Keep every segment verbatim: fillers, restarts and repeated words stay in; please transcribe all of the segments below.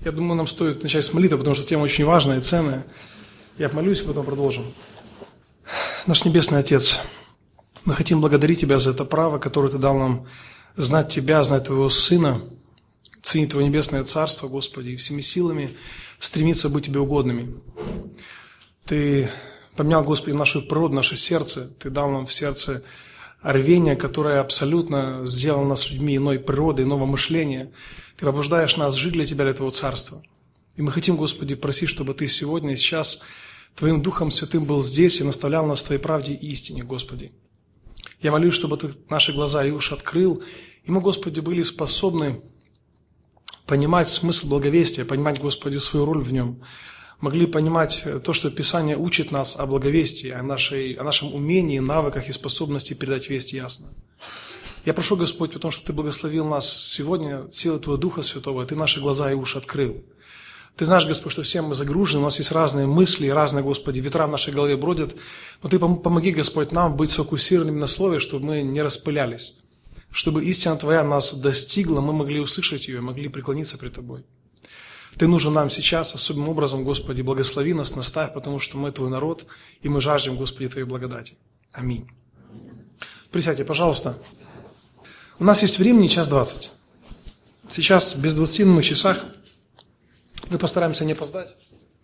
Я думаю, нам стоит начать с молитвы, потому что тема очень важная и ценная. Я помолюсь, и потом продолжим. Наш Небесный Отец, мы хотим благодарить Тебя за это право, которое Ты дал нам знать Тебя, знать Твоего Сына, ценить Твое Небесное Царство, Господи, и всеми силами стремиться быть Тебе угодными. Ты поменял, Господи, нашу природу, наше сердце. Ты дал нам в сердце рвение, которое абсолютно сделало нас людьми иной природы, иного мышления. Ты побуждаешь нас жить для Тебя, для Твоего Царства. И мы хотим, Господи, просить, чтобы Ты сегодня и сейчас Твоим Духом Святым был здесь и наставлял нас в Твоей правде и истине, Господи. Я молюсь, чтобы Ты наши глаза и уши открыл, и мы, Господи, были способны понимать смысл благовестия, понимать, Господи, свою роль в нем, могли понимать то, что Писание учит нас о благовестии, о, нашей, о нашем умении, навыках и способности передать весть ясно. Я прошу, Господь, потому что Ты благословил нас сегодня силой Твоего Духа Святого, Ты наши глаза и уши открыл. Ты знаешь, Господь, что все мы загружены, у нас есть разные мысли, разные, Господи, ветра в нашей голове бродят, но Ты помоги, Господь, нам быть сфокусированными на Слове, чтобы мы не распылялись, чтобы истина Твоя нас достигла, мы могли услышать ее, могли преклониться пред Тобой. Ты нужен нам сейчас особым образом, Господи, благослови нас, наставь, потому что мы Твой народ, и мы жаждем, Господи, Твоей благодати. Аминь. Присядьте, пожалуйста. У нас есть времени час двадцать. Сейчас без двадцати на часах. Мы постараемся не опоздать.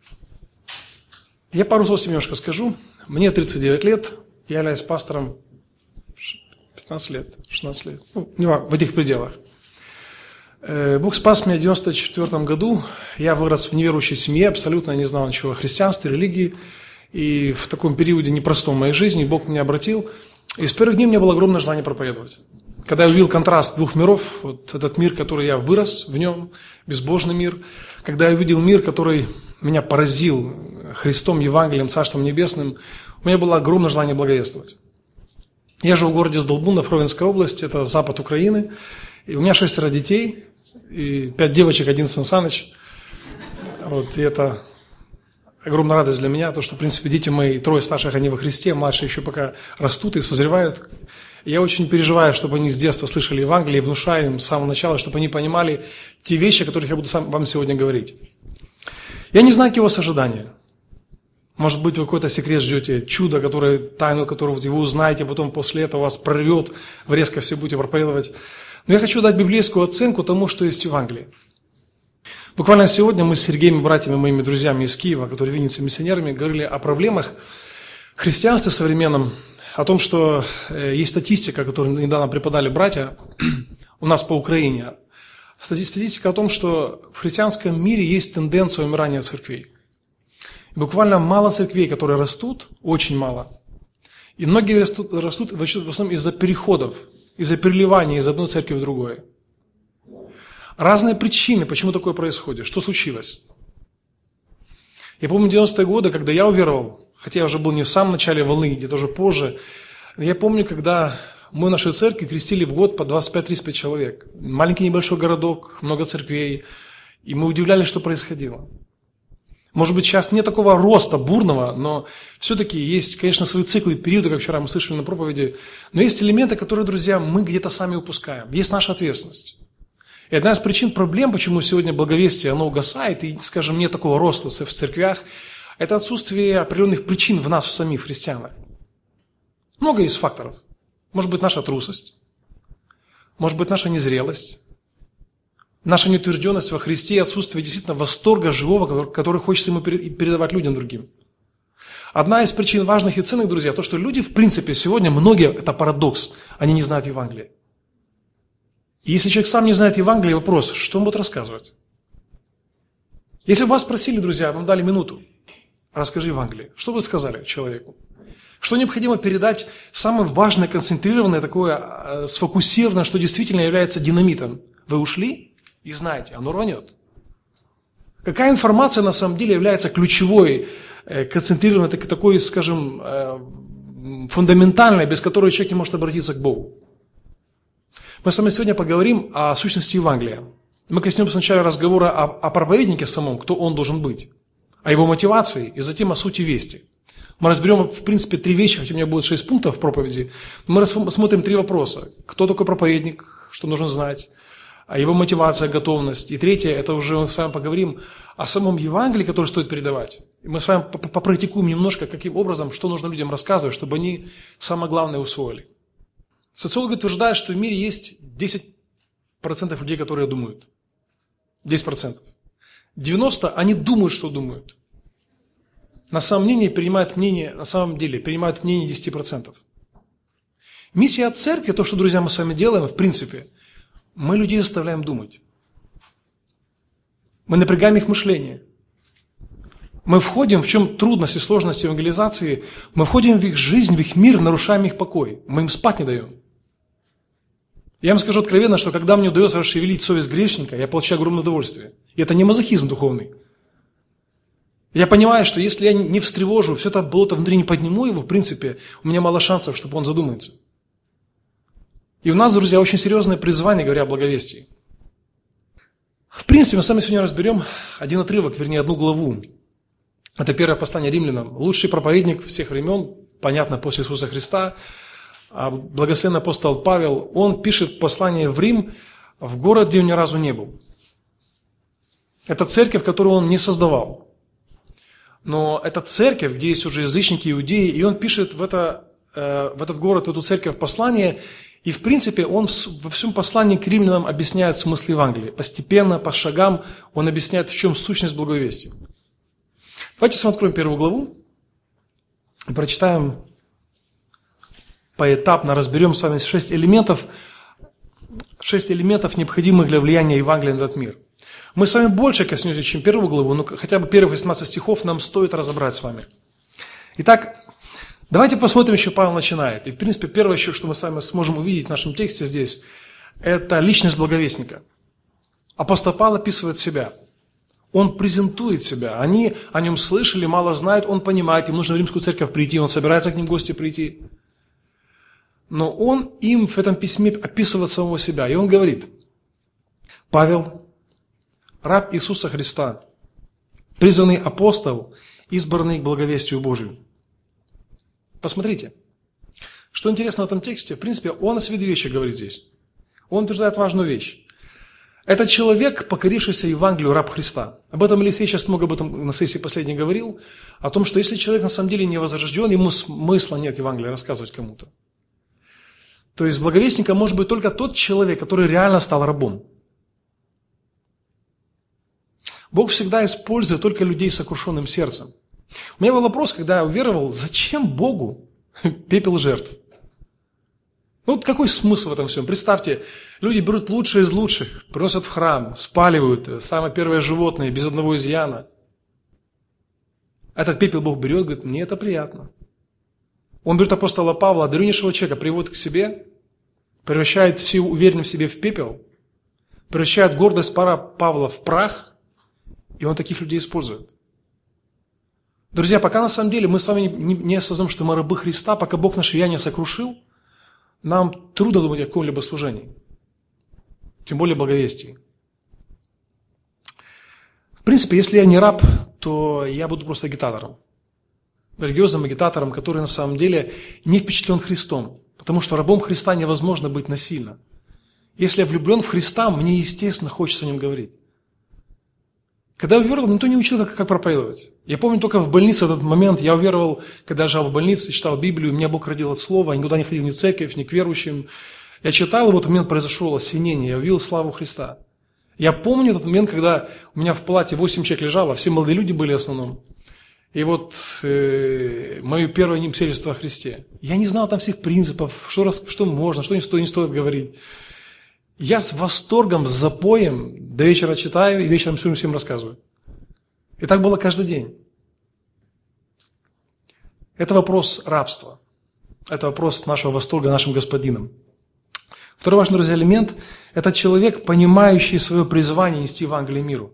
Я пару слов немножко скажу. Мне тридцать девять лет, я являюсь пастором пятнадцать лет, шестнадцать лет, ну, не важно, в этих пределах. Бог спас меня в девяносто четвёртом году. Я вырос в неверующей семье, абсолютно не знал ничего о христианстве, религии. И в таком периоде непростом в моей жизни Бог меня обратил. И с первых дней у меня было огромное желание проповедовать. Когда я увидел контраст двух миров, вот этот мир, который я вырос в нем, безбожный мир, когда я увидел мир, который меня поразил Христом, Евангелием, Царством Небесным, у меня было огромное желание благовествовать. Я живу в городе Сдолбунов, Ровенская область, это запад Украины, и у меня шестеро детей, и пять девочек, один сын Саныч. Вот, и это огромная радость для меня, то, что, в принципе, дети мои, трое старших, они во Христе, младшие еще пока растут и созревают. И я очень переживаю, чтобы они с детства слышали Евангелие, и внушаю им с самого начала, чтобы они понимали те вещи, о которых я буду вам сегодня говорить. Я не знаю, какие у вас ожидания. Может быть, вы какой-то секрет ждете, чудо, которое, тайну которого вы узнаете, потом после этого вас прорвет, вы резко все будете проповедовать. Но я хочу дать библейскую оценку тому, что есть в Евангелии. Буквально сегодня мы с Сергеем, братьями, моими друзьями из Киева, которые видятся миссионерами, говорили о проблемах христианства современном, о том, что есть статистика, которую недавно преподали братья у нас по Украине. Статистика о том, что в христианском мире есть тенденция умирания церквей. И буквально мало церквей, которые растут, очень мало. И многие растут, растут в основном из-за переходов, из-за переливания из одной церкви в другую. Разные причины, почему такое происходит, что случилось. Я помню девяностые годы, когда я уверовал, хотя я уже был не в самом начале волны, где-то уже позже, я помню, когда мы в нашей церкви крестили в год по двадцать пять - тридцать пять человек. Маленький небольшой городок, много церквей, и мы удивлялись, что происходило. Может быть, сейчас нет такого роста бурного, но все-таки есть, конечно, свои циклы, периоды, как вчера мы слышали на проповеди, но есть элементы, которые, друзья, мы где-то сами упускаем. Есть наша ответственность. И одна из причин проблем, почему сегодня благовестие, оно угасает, и, скажем, нет такого роста в церквях, это отсутствие определенных причин в нас, в самих христианах. Много есть факторов. Может быть, наша трусость, может быть, наша незрелость, наша неутвержденность во Христе и отсутствие действительно восторга живого, который хочется ему передавать людям другим. Одна из причин важных и ценных, друзья, то, что люди, в принципе, сегодня, многие, это парадокс, они не знают Евангелия. И если человек сам не знает Евангелия, вопрос, что он будет рассказывать? Если бы вас спросили, друзья, вам дали минуту, расскажи Евангелие, что бы вы сказали человеку? Что необходимо передать самое важное, концентрированное, такое сфокусированное, что действительно является динамитом? Вы ушли и знаете, оно рванет. Какая информация на самом деле является ключевой, концентрированной, такой, скажем, фундаментальной, без которой человек не может обратиться к Богу? Мы с вами сегодня поговорим о сущности Евангелия. Мы коснемся сначала разговора о, о проповеднике самом, кто он должен быть, о его мотивации и затем о сути вести. Мы разберем, в принципе, три вещи, хотя у меня будет шесть пунктов в проповеди. Мы рассмотрим три вопроса. Кто такой проповедник, что нужно знать, его мотивация, готовность. И третье, это уже мы с вами поговорим о самом Евангелии, которое стоит передавать. И мы с вами попрактикуем немножко, каким образом, что нужно людям рассказывать, чтобы они самое главное усвоили. Социологи утверждают, что в мире есть десять процентов людей, которые думают. десять процентов. девяносто процентов они думают, что думают. На самом мнение принимают мнение, на самом деле принимают мнение десять процентов. Миссия церкви, то, что, друзья, мы с вами делаем, в принципе, мы людей заставляем думать. Мы напрягаем их мышление. Мы входим, в чем трудность и сложность евангелизации, мы входим в их жизнь, в их мир, нарушаем их покой. Мы им спать не даем. Я вам скажу откровенно, что когда мне удается расшевелить совесть грешника, я получаю огромное удовольствие. И это не мазохизм духовный. Я понимаю, что если я не встревожу, все это болото внутри не подниму его, в принципе, у меня мало шансов, чтобы он задумается. И у нас, друзья, очень серьезное призвание, говоря о благовестии. В принципе, мы с вами сегодня разберем один отрывок, вернее, одну главу. Это первое послание римлянам. Лучший проповедник всех времен, понятно, после Иисуса Христа, благословенный апостол Павел, он пишет послание в Рим, в город, где он ни разу не был. Это церковь, которую он не создавал. Но это церковь, где есть уже язычники, иудеи, и он пишет в, это, э, в этот город, в эту церковь послание, и в принципе он во всем послании к римлянам объясняет смысл Евангелия. Постепенно, по шагам он объясняет, в чем сущность благовестия. Давайте с вами откроем первую главу и прочитаем поэтапно, разберем с вами шесть элементов, шесть элементов, необходимых для влияния Евангелия на этот мир. Мы с вами больше коснемся, чем первую главу, но хотя бы первых восемнадцать стихов нам стоит разобрать с вами. Итак, давайте посмотрим, что Павел начинает. И, в принципе, первое, что мы с вами сможем увидеть в нашем тексте здесь, это личность благовестника. Апостол Павел описывает себя. Он презентует себя. Они о нем слышали, мало знают, он понимает, им нужно в римскую церковь прийти, он собирается к ним в гости прийти. Но он им в этом письме описывает самого себя. И он говорит: Павел, раб Иисуса Христа, призванный апостол, избранный к благовестию Божию. Посмотрите, что интересно в этом тексте. В принципе, он о себе две вещи говорит здесь. Он утверждает важную вещь. Это человек, покорившийся Евангелию, раб Христа. Об этом Елисей сейчас много об этом на сессии последней говорил, о том, что если человек на самом деле не возрожден, ему смысла нет Евангелия рассказывать кому-то. То есть благовестником может быть только тот человек, который реально стал рабом. Бог всегда использует только людей с сокрушенным сердцем. У меня был вопрос, когда я уверовал, зачем Богу пепел жертв? Ну, вот какой смысл в этом всем? Представьте, люди берут лучшее из лучших, приносят в храм, спаливают самое первое животное, без одного изъяна. Этот пепел Бог берет, говорит, мне это приятно. Он берет апостола Павла, одареннейшего человека, приводит к себе, превращает всю уверенность в себе в пепел, превращает гордость Павла в прах, и он таких людей использует. Друзья, пока на самом деле мы с вами не осознаем, что мы рабы Христа, пока Бог наше я не сокрушил, нам трудно думать о каком-либо служении, тем более благовестии. В принципе, если я не раб, то я буду просто агитатором. Религиозным агитатором, который на самом деле не впечатлен Христом. Потому что рабом Христа невозможно быть насильно. Если я влюблен в Христа, мне, естественно, хочется о нем говорить. Когда я уверовал, никто не учил, как, как проповедовать. Я помню только в больнице в этот момент, я уверовал, когда я жил в больнице, читал Библию, меня Бог родил от слова, я никуда не ходил ни в церковь, ни к верующим. Я читал, и в этот момент произошло осенение, я увидел славу Христа. Я помню этот момент, когда у меня в палате восемь человек лежало, все молодые люди были в основном. И вот э, мое первое свидетельство о Христе. Я не знал там всех принципов, что, что можно, что не стоит, не стоит говорить. Я с восторгом, с запоем до вечера читаю и вечером всем всем рассказываю. И так было каждый день. Это вопрос рабства. Это вопрос нашего восторга нашим господином. Второй важный, друзья, элемент – это человек, понимающий свое призвание нести Евангелие миру.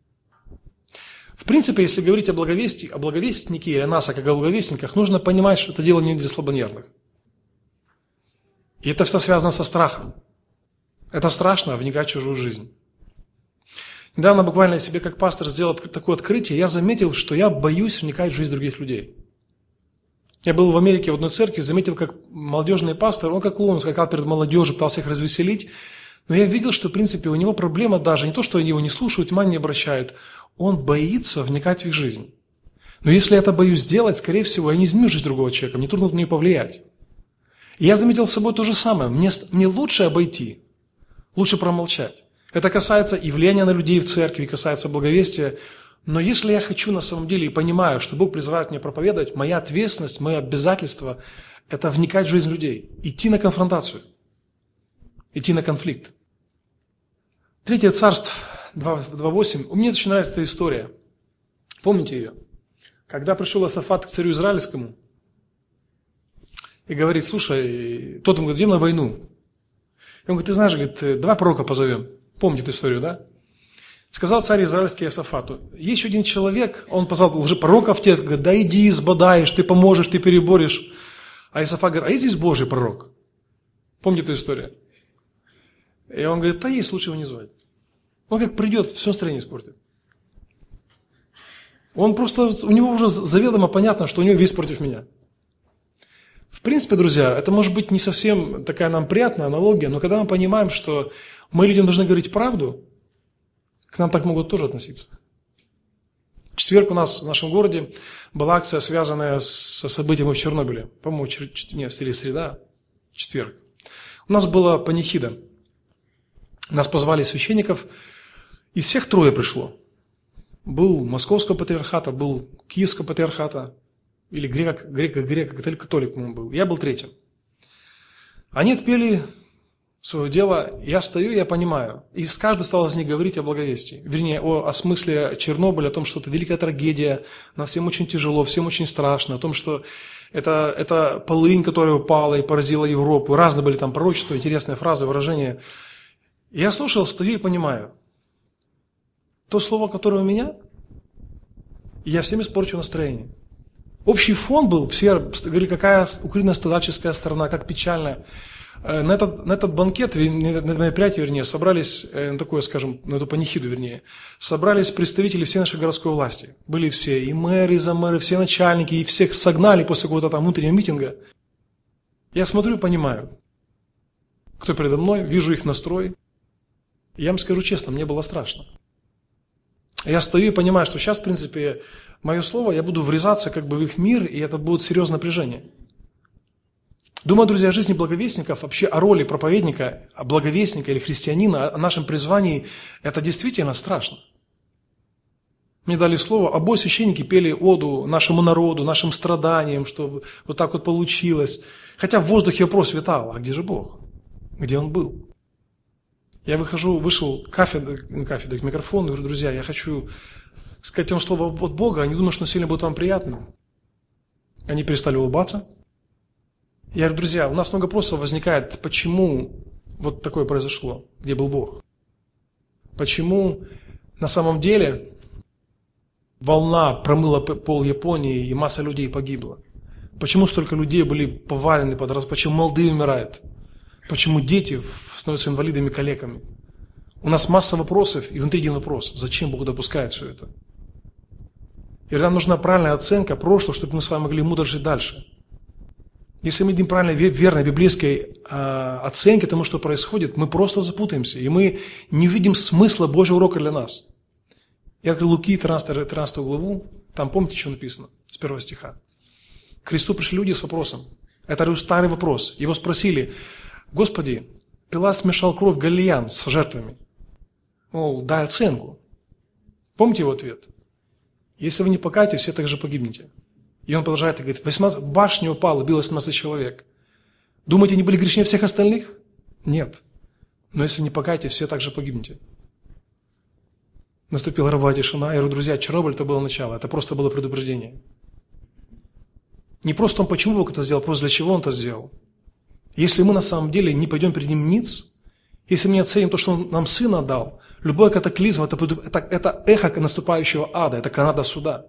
В принципе, если говорить о благовестии, о благовестнике или о нас, как о благовестниках, нужно понимать, что это дело не для слабонервных. И это все связано со страхом. Это страшно вникать в чужую жизнь. Недавно буквально себе как пастор сделал такое открытие, я заметил, что я боюсь вникать в жизнь других людей. Я был в Америке в одной церкви, заметил, как молодежный пастор, он как клоун скакал перед молодежью, пытался их развеселить, Но я видел, что, в принципе, у него проблема даже не то, что они его не слушают, внимания не обращают. Он боится вникать в их жизнь. Но если я это боюсь сделать, скорее всего, я не изменю жизнь другого человека, мне трудно на нее повлиять. И я заметил с собой то же самое. Мне, мне лучше обойти, лучше промолчать. Это касается и влияния на людей в церкви, касается благовестия. Но если я хочу на самом деле и понимаю, что Бог призывает меня проповедовать, моя ответственность, мое обязательство – это вникать в жизнь людей, идти на конфронтацию, идти на конфликт. Третье царство два восемь. Мне очень нравится эта история. Помните ее? Когда пришел Иосафат к царю израильскому и говорит: слушай, тот ему говорит: идем на войну. И он говорит: ты знаешь, говорит, давай пророка позовем. Помните эту историю, да? Сказал царь израильский Иосафату: есть еще один человек, он позвал лжепророка в те, говорит: да иди, сбодаешь, ты поможешь, ты переборешь. А Иосафат говорит: а есть здесь Божий пророк? Помните эту историю? И он говорит: да есть, лучше его не звать. Он как придет, все настроение испортит. Он просто, у него уже заведомо понятно, что у него весь против меня. В принципе, друзья, это может быть не совсем такая нам приятная аналогия, но когда мы понимаем, что мы людям должны говорить правду, к нам так могут тоже относиться. В четверг у нас в нашем городе была акция, связанная со событиями в Чернобыле. По-моему, чер... нет, или среда, четверг. У нас была панихида. Нас позвали священников. Из всех трое пришло. Был Московского патриархата, был Киевского патриархата, или грек, грек, грек, католик, католик, по-моему, был. Я был третьим. Они отпели свое дело, я стою, я понимаю. И каждый стал из них говорить о благовестии. Вернее, о, о смысле Чернобыля, о том, что это великая трагедия, нам всем очень тяжело, всем очень страшно, о том, что это, это полынь, которая упала и поразила Европу. Разные были там пророчества, интересные фразы, выражения. И я слушал, стою и понимаю. То слово, которое у меня, я всем испорчу настроение. Общий фон был, все говорили, какая украино-страдальческая сторона, как печально. На этот, на этот банкет, на это мероприятие, вернее, собрались, на такое, скажем, на эту панихиду, вернее, собрались представители всей нашей городской власти. Были все, и мэры, и замэры, все начальники, и всех согнали после какого-то там внутреннего митинга. Я смотрю и понимаю, кто передо мной, вижу их настрой. Я вам скажу честно, мне было страшно. Я стою и понимаю, что сейчас, в принципе, мое слово, я буду врезаться как бы в их мир, и это будет серьезное напряжение. Думаю, друзья, о жизни благовестников, вообще о роли проповедника, о благовестника или христианина, о нашем призвании, это действительно страшно. Мне дали слово, обои священники пели оду нашему народу, нашим страданиям, что вот так вот получилось. Хотя в воздухе вопрос витал: а где же Бог? Где Он был? Я выхожу, вышел к кафедре, к кафедре, к микрофону, говорю: друзья, я хочу сказать вам слово от Бога, они думают, что сильно будет вам приятным. Они перестали улыбаться. Я говорю: друзья, у нас много вопросов возникает, почему вот такое произошло, где был Бог? Почему на самом деле волна промыла пол Японии и масса людей погибла? Почему столько людей были повалены под раз? Почему молодые умирают? Почему дети становятся инвалидами, калеками? У нас масса вопросов, и внутри один вопрос: зачем Бог допускает все это? И нам нужна правильная оценка прошлого, чтобы мы с вами могли мудро жить дальше. Если мы дадим правильной, верной библейской э, оценке тому, что происходит, мы просто запутаемся, и мы не увидим смысла Божьего урока для нас. Я открыл Луки тринадцатую главу, там помните, что написано с первого стиха? К Христу пришли люди с вопросом. Это старый вопрос. Его спросили: Господи, Пилат смешал кровь галилеян с жертвами. Мол, дай оценку. Помните его ответ? Если вы не покаетесь, все так же погибнете. И он продолжает и говорит: восемнадцать, башня упала, било семнадцать человек. Думаете, они были грешнее всех остальных? Нет. Но если не покаетесь, все так же погибнете. Наступила роковая тишина. Я говорю: друзья, Чернобыль это было начало, это просто было предупреждение. Не просто он, почему Бог это сделал, просто для чего он это сделал. Если мы на самом деле не пойдем перед ним ниц, если мы не оценим то, что он нам сына дал, любой катаклизм это, это, это эхо наступающего ада, это канада суда.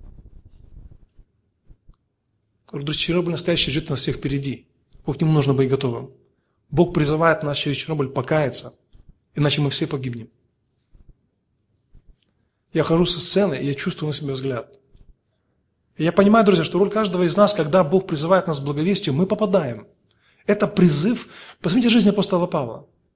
Друзья, Чернобыль настоящий ждет нас всех впереди. Бог к нему нужно быть готовым. Бог призывает нас через Чернобыль покаяться, иначе мы все погибнем. Я хожу со сцены, и я чувствую на себе взгляд. И я понимаю, друзья, что роль каждого из нас, когда Бог призывает нас к благовестию, мы попадаем. Это призыв. Посмотрите жизнь апостола Павла.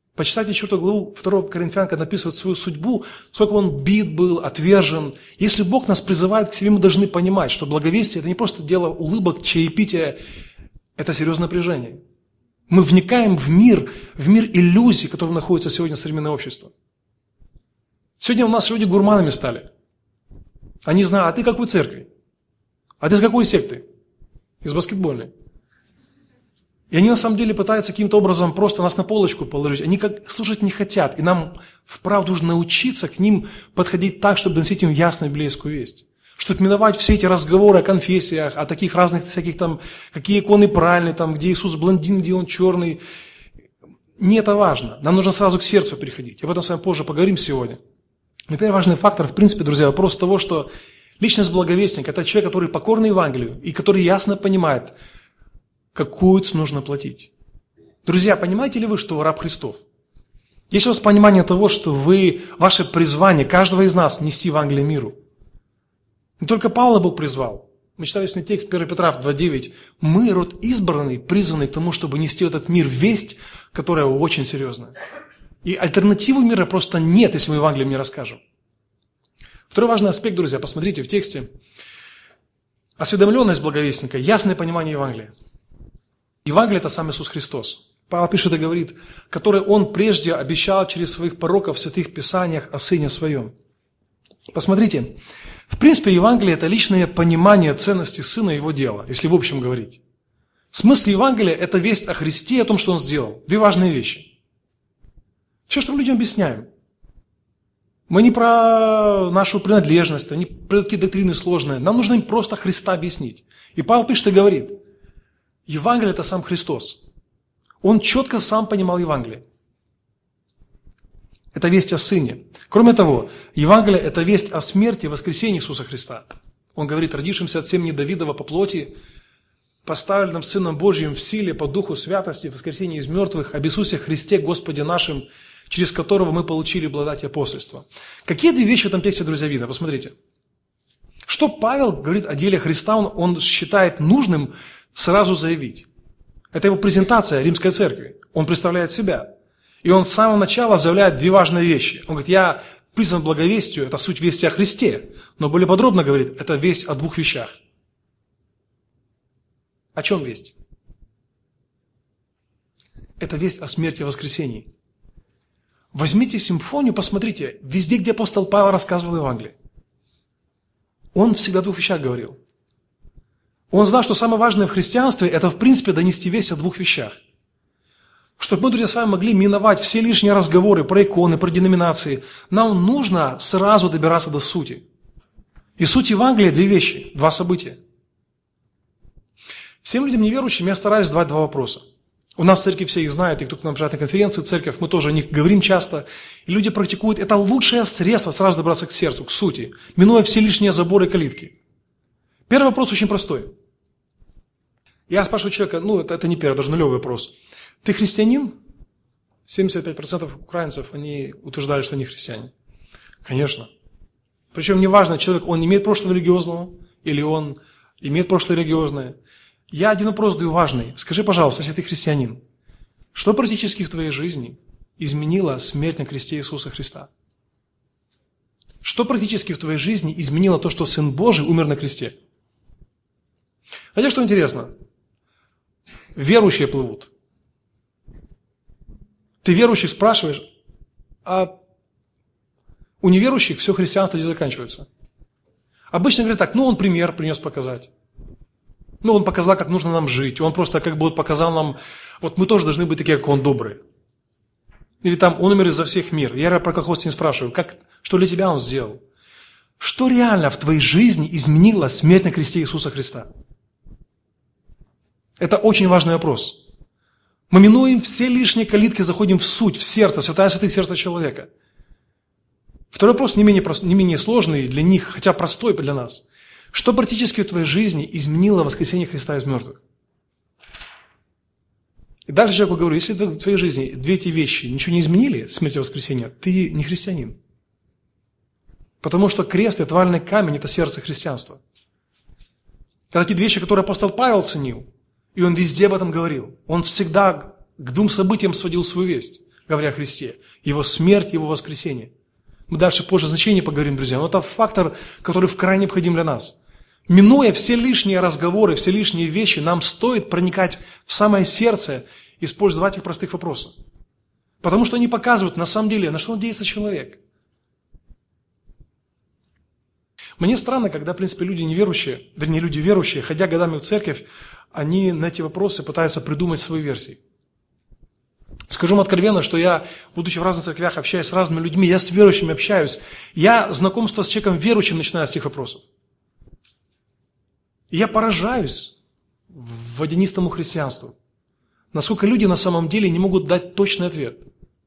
Почитайте четвёртую главу второго Коринфян, когда описывает свою судьбу, сколько он бит был, отвержен. Если Бог нас призывает к себе, мы должны понимать, что благовестие – это не просто дело улыбок, чаепития, это серьезное напряжение. Мы вникаем в мир, в мир иллюзий, в котором находится сегодня современное общество. Сегодня у нас люди гурманами стали. Они знают, а ты какой церкви? А ты из какой секты? Из баскетбольной. И они на самом деле пытаются каким-то образом просто нас на полочку положить. Они как слушать не хотят. И нам вправду нужно научиться к ним подходить так, чтобы доносить им ясную библейскую весть. Чтобы миновать все эти разговоры о конфессиях, о таких разных всяких там, какие иконы правильные, там, где Иисус блондин, где Он черный. Не это важно. Нам нужно сразу к сердцу переходить. Об этом с вами позже поговорим сегодня. Но первый важный фактор, в принципе, друзья, вопрос того, что личность благовестника – это человек, который покорный Евангелию и который ясно понимает, какую цену нужно платить. Друзья, понимаете ли вы, что вы раб Христов? Есть у вас понимание того, что вы, ваше призвание, каждого из нас, нести Евангелие миру? Не только Павла Бог призвал. Мы читали сегодня текст первое Петра два девять. Мы, род избранный, призванный к тому, чтобы нести в этот мир весть, которая очень серьезная. И альтернативы мира просто нет, если мы Евангелием не расскажем. Второй важный аспект, друзья, посмотрите в тексте. Осведомленность благовестника, ясное понимание Евангелия. Евангелие – это сам Иисус Христос. Павел пишет и говорит, который Он прежде обещал через своих пророков в святых писаниях о Сыне Своем. Посмотрите, в принципе, Евангелие – это личное понимание ценности Сына и Его дела, если в общем говорить. Смысл Евангелия – это весть о Христе и о том, что Он сделал. Две важные вещи. Все, что мы людям объясняем. Мы не про нашу принадлежность, не про такие доктрины сложные. Нам нужно им просто Христа объяснить. И Павел пишет и говорит, Евангелие – это сам Христос. Он четко сам понимал Евангелие. Это весть о Сыне. Кроме того, Евангелие – это весть о смерти и воскресении Иисуса Христа. Он говорит, родившимся от семени Давидова по плоти, поставленным Сыном Божьим в силе, по духу святости, воскресении из мертвых, об Иисусе Христе, Господе нашим, через которого мы получили благодать и апостольство. Какие две вещи в этом тексте, друзья, видно? Посмотрите. Что Павел говорит о деле Христа, он, он считает нужным сразу заявить. Это его презентация Римской Церкви. Он представляет себя. И он с самого начала заявляет две важные вещи. Он говорит, я призван благовестию, это суть вести о Христе. Но более подробно говорит, это весть о двух вещах. О чем весть? Это весть о смерти и воскресении. Возьмите симфонию, посмотрите, везде, где апостол Павел рассказывал Евангелие. Он всегда о двух вещах говорил. Он знал, что самое важное в христианстве – это, в принципе, донести весть о двух вещах. Чтобы мы, друзья, с вами могли миновать все лишние разговоры про иконы, про деноминации, нам нужно сразу добираться до сути. И суть Евангелия – две вещи, два события. Всем людям неверующим я стараюсь задавать два вопроса. У нас в церкви все их знают, и кто к нам приезжает на конференции, церковь, мы тоже о них говорим часто. И люди практикуют. Это лучшее средство сразу добраться к сердцу, к сути, минуя все лишние заборы и калитки. Первый вопрос очень простой. Я спрашиваю человека, ну это, это не первый, даже нулевый вопрос. Ты христианин? семьдесят пять процентов украинцев, они утверждали, что они христиане. Конечно. Причем неважно, человек, он имеет прошлое религиозного, или он имеет прошлое религиозное. Я один вопрос даю важный. Скажи, пожалуйста, если ты христианин, что практически в твоей жизни изменила смерть на кресте Иисуса Христа? Что практически в твоей жизни изменило то, что Сын Божий умер на кресте? Знаете, что интересно? Верующие плывут. Ты верующих спрашиваешь, а у неверующих все христианство здесь заканчивается. Обычно говорят так, ну он пример принес показать. Ну он показал, как нужно нам жить. Он просто как бы вот показал нам, вот мы тоже должны быть такие, как он, добрые. Или там, он умер из-за всех мир. Я про колхоз не спрашиваю, как, что для тебя он сделал? Что реально в твоей жизни изменило смерть на кресте Иисуса Христа? Это очень важный вопрос. Мы минуем все лишние калитки, заходим в суть, в сердце, святая святых сердца человека. Второй вопрос не менее, не менее сложный для них, хотя простой для нас. Что практически в твоей жизни изменило воскресение Христа из мертвых? И дальше человеку говорю, если в твоей жизни две эти вещи ничего не изменили, смерть и воскресение, ты не христианин. Потому что крест и отваленный камень – это сердце христианства. Это те вещи, которые апостол Павел ценил, и он везде об этом говорил. Он всегда к двум событиям сводил свою весть. говоря о Христе. Его смерть, Его воскресение. Мы дальше позже значение поговорим, друзья, но это фактор, который вкрайне необходим для нас. Минуя все лишние разговоры, все лишние вещи, нам стоит проникать в самое сердце, используя два этих простых вопроса. Потому что они показывают, на самом деле, на что надеется человек. Мне странно, когда, в принципе, люди неверующие, вернее, люди верующие, ходя годами в церковь, они на эти вопросы пытаются придумать свои версии. Скажу вам откровенно, что я, будучи в разных церквях, общаюсь с разными людьми, я с верующими общаюсь, я знакомство с человеком верующим начинаю с этих вопросов. И я поражаюсь водянистому христианству. Насколько люди на самом деле не могут дать точный ответ.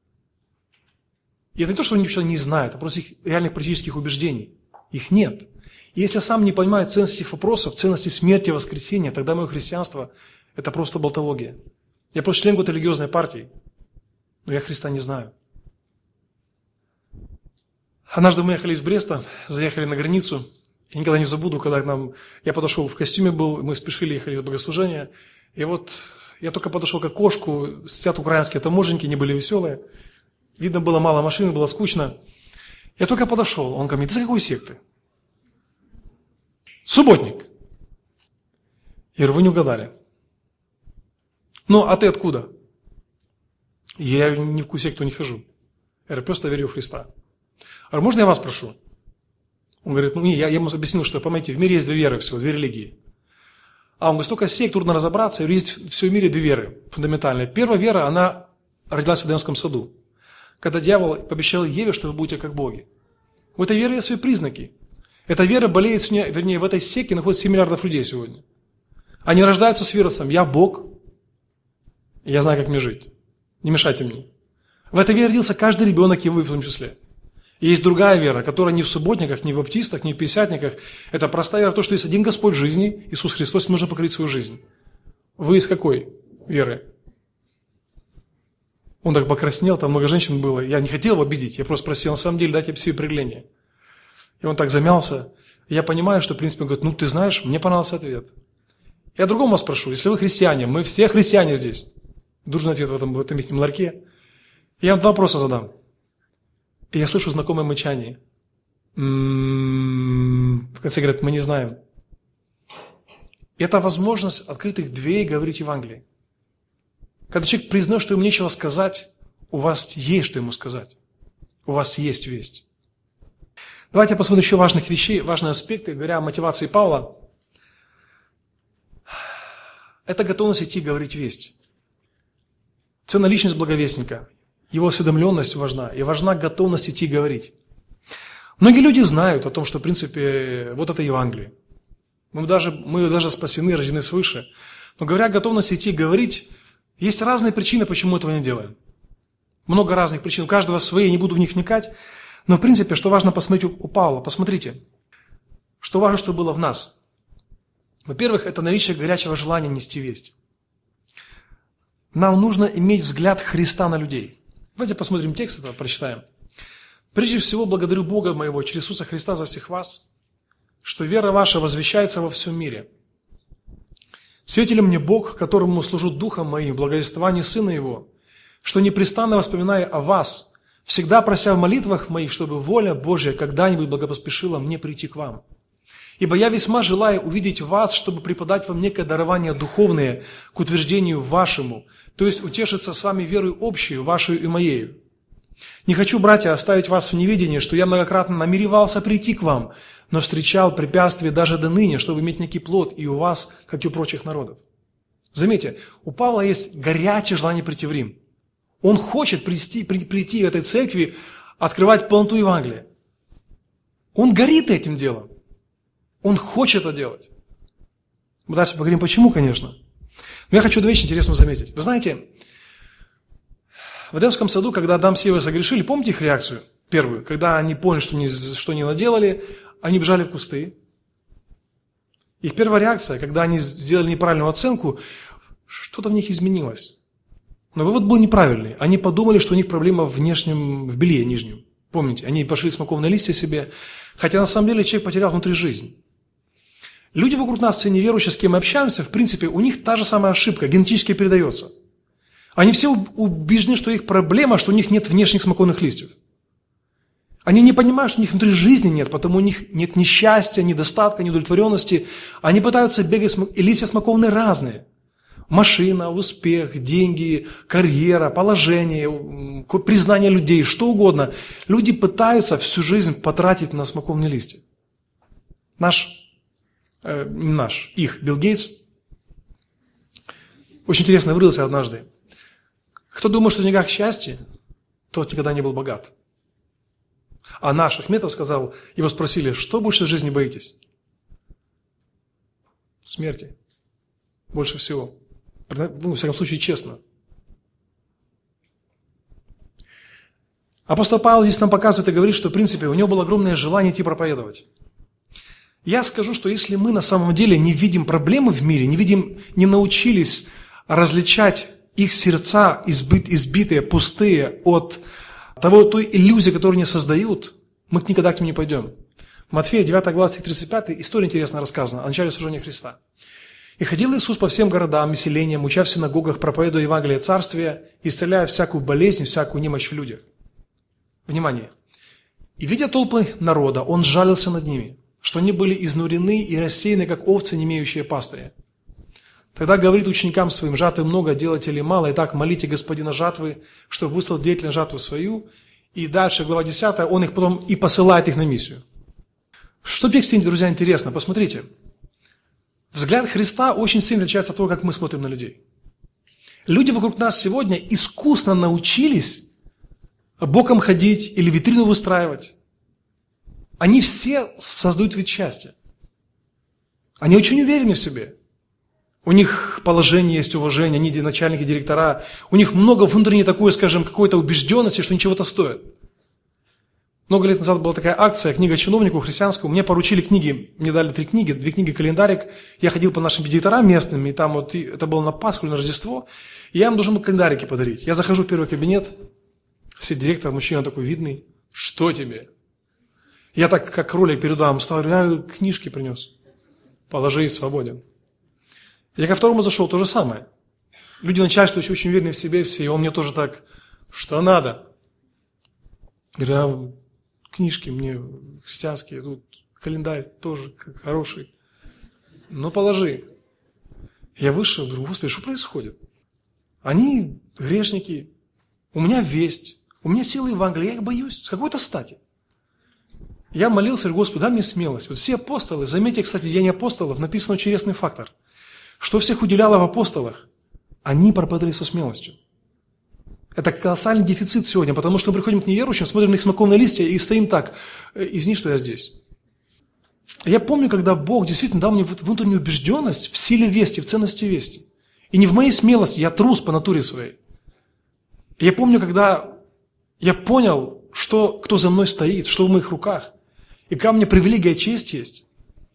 И это не то, что они ничего не знают, а просто их реальных практических убеждений. Их нет. И если я сам не понимаю ценности этих вопросов, ценности смерти и воскресения, тогда мое христианство – это просто болтология. Я просто член какой-то религиозной партии, но я Христа не знаю. Однажды мы ехали из Бреста, заехали на границу. Я никогда не забуду, когда к нам... Я подошел в костюме был, мы спешили, ехали из богослужения. И вот я только подошел к окошку, сидят украинские таможенники, они были веселые. Видно было мало машин, было скучно. Я только подошел, он ко мне: ты за какой секты? Субботник. Я говорю: вы не угадали. Ну, а ты откуда? Я ни в какую секту не хожу. Я говорю: просто верю в Христа. Я говорю: можно я вас прошу? Он говорит: ну не, я, я ему объяснил, что, понимаете, в мире есть две веры всего, две религии. А он говорит: столько сект, трудно разобраться. Я говорю: есть все в мире две веры фундаментальные. Первая вера, она родилась в Эдемском саду, когда дьявол пообещал Еве, что вы будете как боги. У этой веры есть свои признаки. Эта вера болеет, вернее, в этой секте находится семь миллиардов людей сегодня. Они рождаются с вирусом: я Бог, и я знаю, как мне жить. Не мешайте мне. В этой вере родился каждый ребенок, и вы в том числе. И есть другая вера, которая не в субботниках, не в баптистах, не в пятидесятниках. Это простая вера в то, что есть один Господь в жизни, Иисус Христос, и нужно покорить свою жизнь. Вы из какой веры? Он так покраснел, там много женщин было. Я не хотел его обидеть, я просто просил, на самом деле, дайте себе определение. И он так замялся. Я понимаю, что, в принципе, он говорит: ну, ты знаешь, мне понравился ответ. Я другому вас спрошу: если вы христиане, мы все христиане здесь. Дружный ответ в этом, в этом ихнем ларьке. Я вам два вопроса задам. И я слышу знакомое мычание. М-м-м. В конце говорят: мы не знаем. Это возможность открытых дверей говорить Евангелие. Когда человек признает, что ему нечего сказать, у вас есть что ему сказать. У вас есть весть. Давайте посмотрим еще важных вещей, важные аспекты, говоря о мотивации Павла. Это готовность идти говорить весть. Ценная личность благовестника. Его осведомленность важна, и важна готовность идти говорить. Многие люди знают о том, что, в принципе, вот это Евангелие. Мы даже, мы даже спасены, рождены свыше. Но говоря о готовности идти говорить, есть разные причины, почему этого не делаем. Много разных причин, у каждого свои, я не буду в них вникать. Но, в принципе, что важно посмотреть у, у Павла, посмотрите, что важно, что было в нас. Во-первых, это наличие горячего желания нести весть. Нам нужно иметь взгляд Христа на людей. Давайте посмотрим текст этого, прочитаем. «Прежде всего, благодарю Бога моего через Иисуса Христа за всех вас, что вера ваша возвещается во всем мире. Свидетелем мне Бог, которому служу духом моим в благовествовании Сына Его, что непрестанно воспоминая о вас, всегда прося в молитвах моих, чтобы воля Божья когда-нибудь благопоспешила мне прийти к вам. Ибо я весьма желаю увидеть вас, чтобы преподать вам некое дарование духовное к утверждению вашему, то есть утешиться с вами верой общую, вашей и моею. Не хочу, братья, оставить вас в неведении, что я многократно намеревался прийти к вам, но встречал препятствия даже до ныне, чтобы иметь некий плод и у вас, как и у прочих народов». Заметьте, у Павла есть горячее желание прийти в Рим. Он хочет прийти, прийти в этой церкви, открывать полноту Евангелия. Он горит этим делом. Он хочет это делать. Мы дальше поговорим, почему, конечно. Но я хочу одну вещь интересную заметить. Вы знаете, в Эдемском саду, когда Адам с Евой согрешили, помните их реакцию первую? Когда они поняли, что они, что они наделали, они бежали в кусты. Их первая реакция, когда они сделали неправильную оценку, что-то в них изменилось. Но вывод был неправильный. Они подумали, что у них проблема в внешнем, в белье нижнем. Помните, они пошли смоковные листья себе, хотя на самом деле человек потерял внутри жизнь. Люди вокруг нас, все неверующие, с кем мы общаемся, в принципе, у них та же самая ошибка, генетически передается. Они все убеждены, что их проблема, что у них нет внешних смоковных листьев. Они не понимают, что у них внутри жизни нет, потому у них нет ни счастья, ни достатка, ни удовлетворенности. Они пытаются бегать, и листья смоковные разные. Машина, успех, деньги, карьера, положение, признание людей, что угодно. Люди пытаются всю жизнь потратить на смоковные листья. Наш, э, не наш, их, Билл Гейтс, очень интересно выразился однажды. Кто думает, что в деньгах счастье, тот никогда не был богат. А наш Ахметов сказал, его спросили, что больше в жизни боитесь? Смерти. Больше всего. Ну, во всяком случае, честно. Апостол Павел здесь нам показывает и говорит, что, в принципе, у него было огромное желание идти проповедовать. Я скажу, что если мы на самом деле не видим проблемы в мире, не видим, не научились различать их сердца, избит, избитые, пустые, от того, той иллюзии, которую они создают, мы никогда к ним не пойдем. Матфея, девятая глава, стих тридцать пятый, история интересно рассказана о начале служения Христа. «И ходил Иисус по всем городам и селениям, уча в синагогах, проповедуя Евангелие Царствия, исцеляя всякую болезнь, всякую немощь в людях». Внимание! «И, видя толпы народа, Он жалился над ними, что они были изнурены и рассеяны, как овцы, не имеющие пастыря. Тогда говорит ученикам своим: жатвы много, делайте ли мало, и так молите Господина жатвы, чтобы выслал деятеля жатву свою». И дальше, глава десятая, Он их потом и посылает их на миссию. Что в тексте, друзья, интересно, посмотрите. Взгляд Христа очень сильно отличается от того, как мы смотрим на людей. Люди вокруг нас сегодня искусно научились боком ходить или витрину выстраивать. Они все создают вид счастья. Они очень уверены в себе. У них положение есть, уважение, они начальники, директора. У них много внутренней такой, скажем, какой-то убежденности, что они чего-то стоят. Много лет назад была такая акция, книга чиновнику христианскому. Мне поручили книги, мне дали три книги, две книги календарик. Я ходил по нашим директорам местным, и там вот, это было на Пасху или на Рождество. И я им должен был календарики подарить. Я захожу в первый кабинет, сидит директор, мужчина такой видный. Что тебе? Я так, как кролик перед вами стал, я книжки принес. Положи, свободен. Я ко второму зашел, то же самое. Люди начальствующие очень уверены в себе все, и он мне тоже так, что надо? Говорю, а книжки мне христианские, тут календарь тоже хороший. Ну, положи. Я вышел, говорю, Господи, что происходит? Они грешники, у меня весть, у меня сила Евангелия, я их боюсь, с какой-то стати. Я молился, говорю, Господи, дай мне смелость. Вот все апостолы, заметьте, кстати, в Деянии апостолов написано очень интересный фактор. Что всех уделяло в апостолах? Они проповедовали со смелостью. Это колоссальный дефицит сегодня, потому что мы приходим к неверующим, смотрим на их смоковные листья и стоим так, извини, что я здесь. Я помню, когда Бог действительно дал мне внутреннюю убежденность в силе вести, в ценности вести. И не в моей смелости, я трус по натуре своей. Я помню, когда я понял, что, кто за мной стоит, что в моих руках, и ко мне привилегия и честь есть.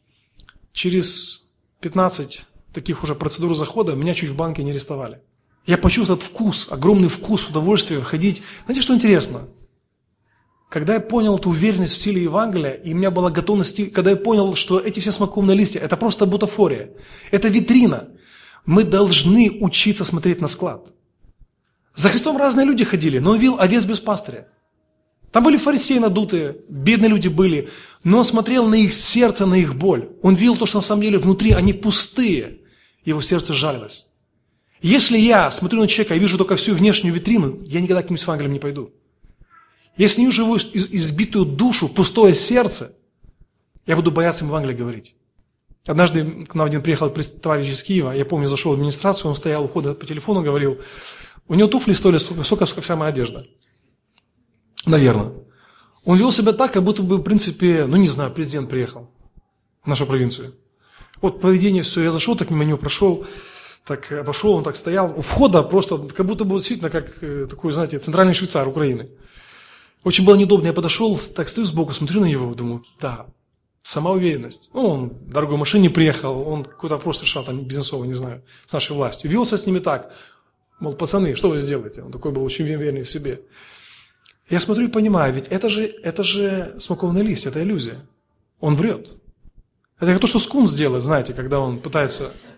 Через пятнадцать таких уже процедур захода меня чуть в банке не арестовали. Я почувствовал этот вкус, огромный вкус, удовольствие ходить. Знаете, что интересно? Когда я понял эту уверенность в силе Евангелия, и у меня была готовность, когда я понял, что эти все смоковные листья, это просто бутафория, это витрина. Мы должны учиться смотреть на склад. За Христом разные люди ходили, но он видел овец без пастыря. Там были фарисеи надутые, бедные люди были, но он смотрел на их сердце, на их боль. Он видел то, что на самом деле внутри они пустые, его сердце жалилось. Если я смотрю на человека и вижу только всю внешнюю витрину, я никогда к нему с Евангелием не пойду. Если не живу избитую душу, пустое сердце, я буду бояться им Евангелия говорить. Однажды к нам один приехал товарищ из Киева, я помню, зашел в администрацию, он стоял у входа по телефону, говорил, у него туфли стоили столько, сколько вся моя одежда. Наверное. Он вел себя так, как будто бы, в принципе, ну не знаю, президент приехал в нашу провинцию. Вот поведение все, я зашел, так мимо него прошел, так обошел, он так стоял. У входа просто, как будто бы действительно, как такой, знаете, центральный швейцар Украины. Очень было неудобно, я подошел, так стою сбоку, смотрю на него, думаю, да, сама уверенность. Ну, он в дорогой машине приехал, он какой-то вопрос решал, там, бизнесовый, не знаю, с нашей властью. Велся с ними так, мол, пацаны, что вы сделаете? Он такой был очень уверенный в себе. Я смотрю и понимаю, ведь это же, это же смоковный лист, это иллюзия. Он врет. Это как то, что скунс делает, знаете, когда он пытается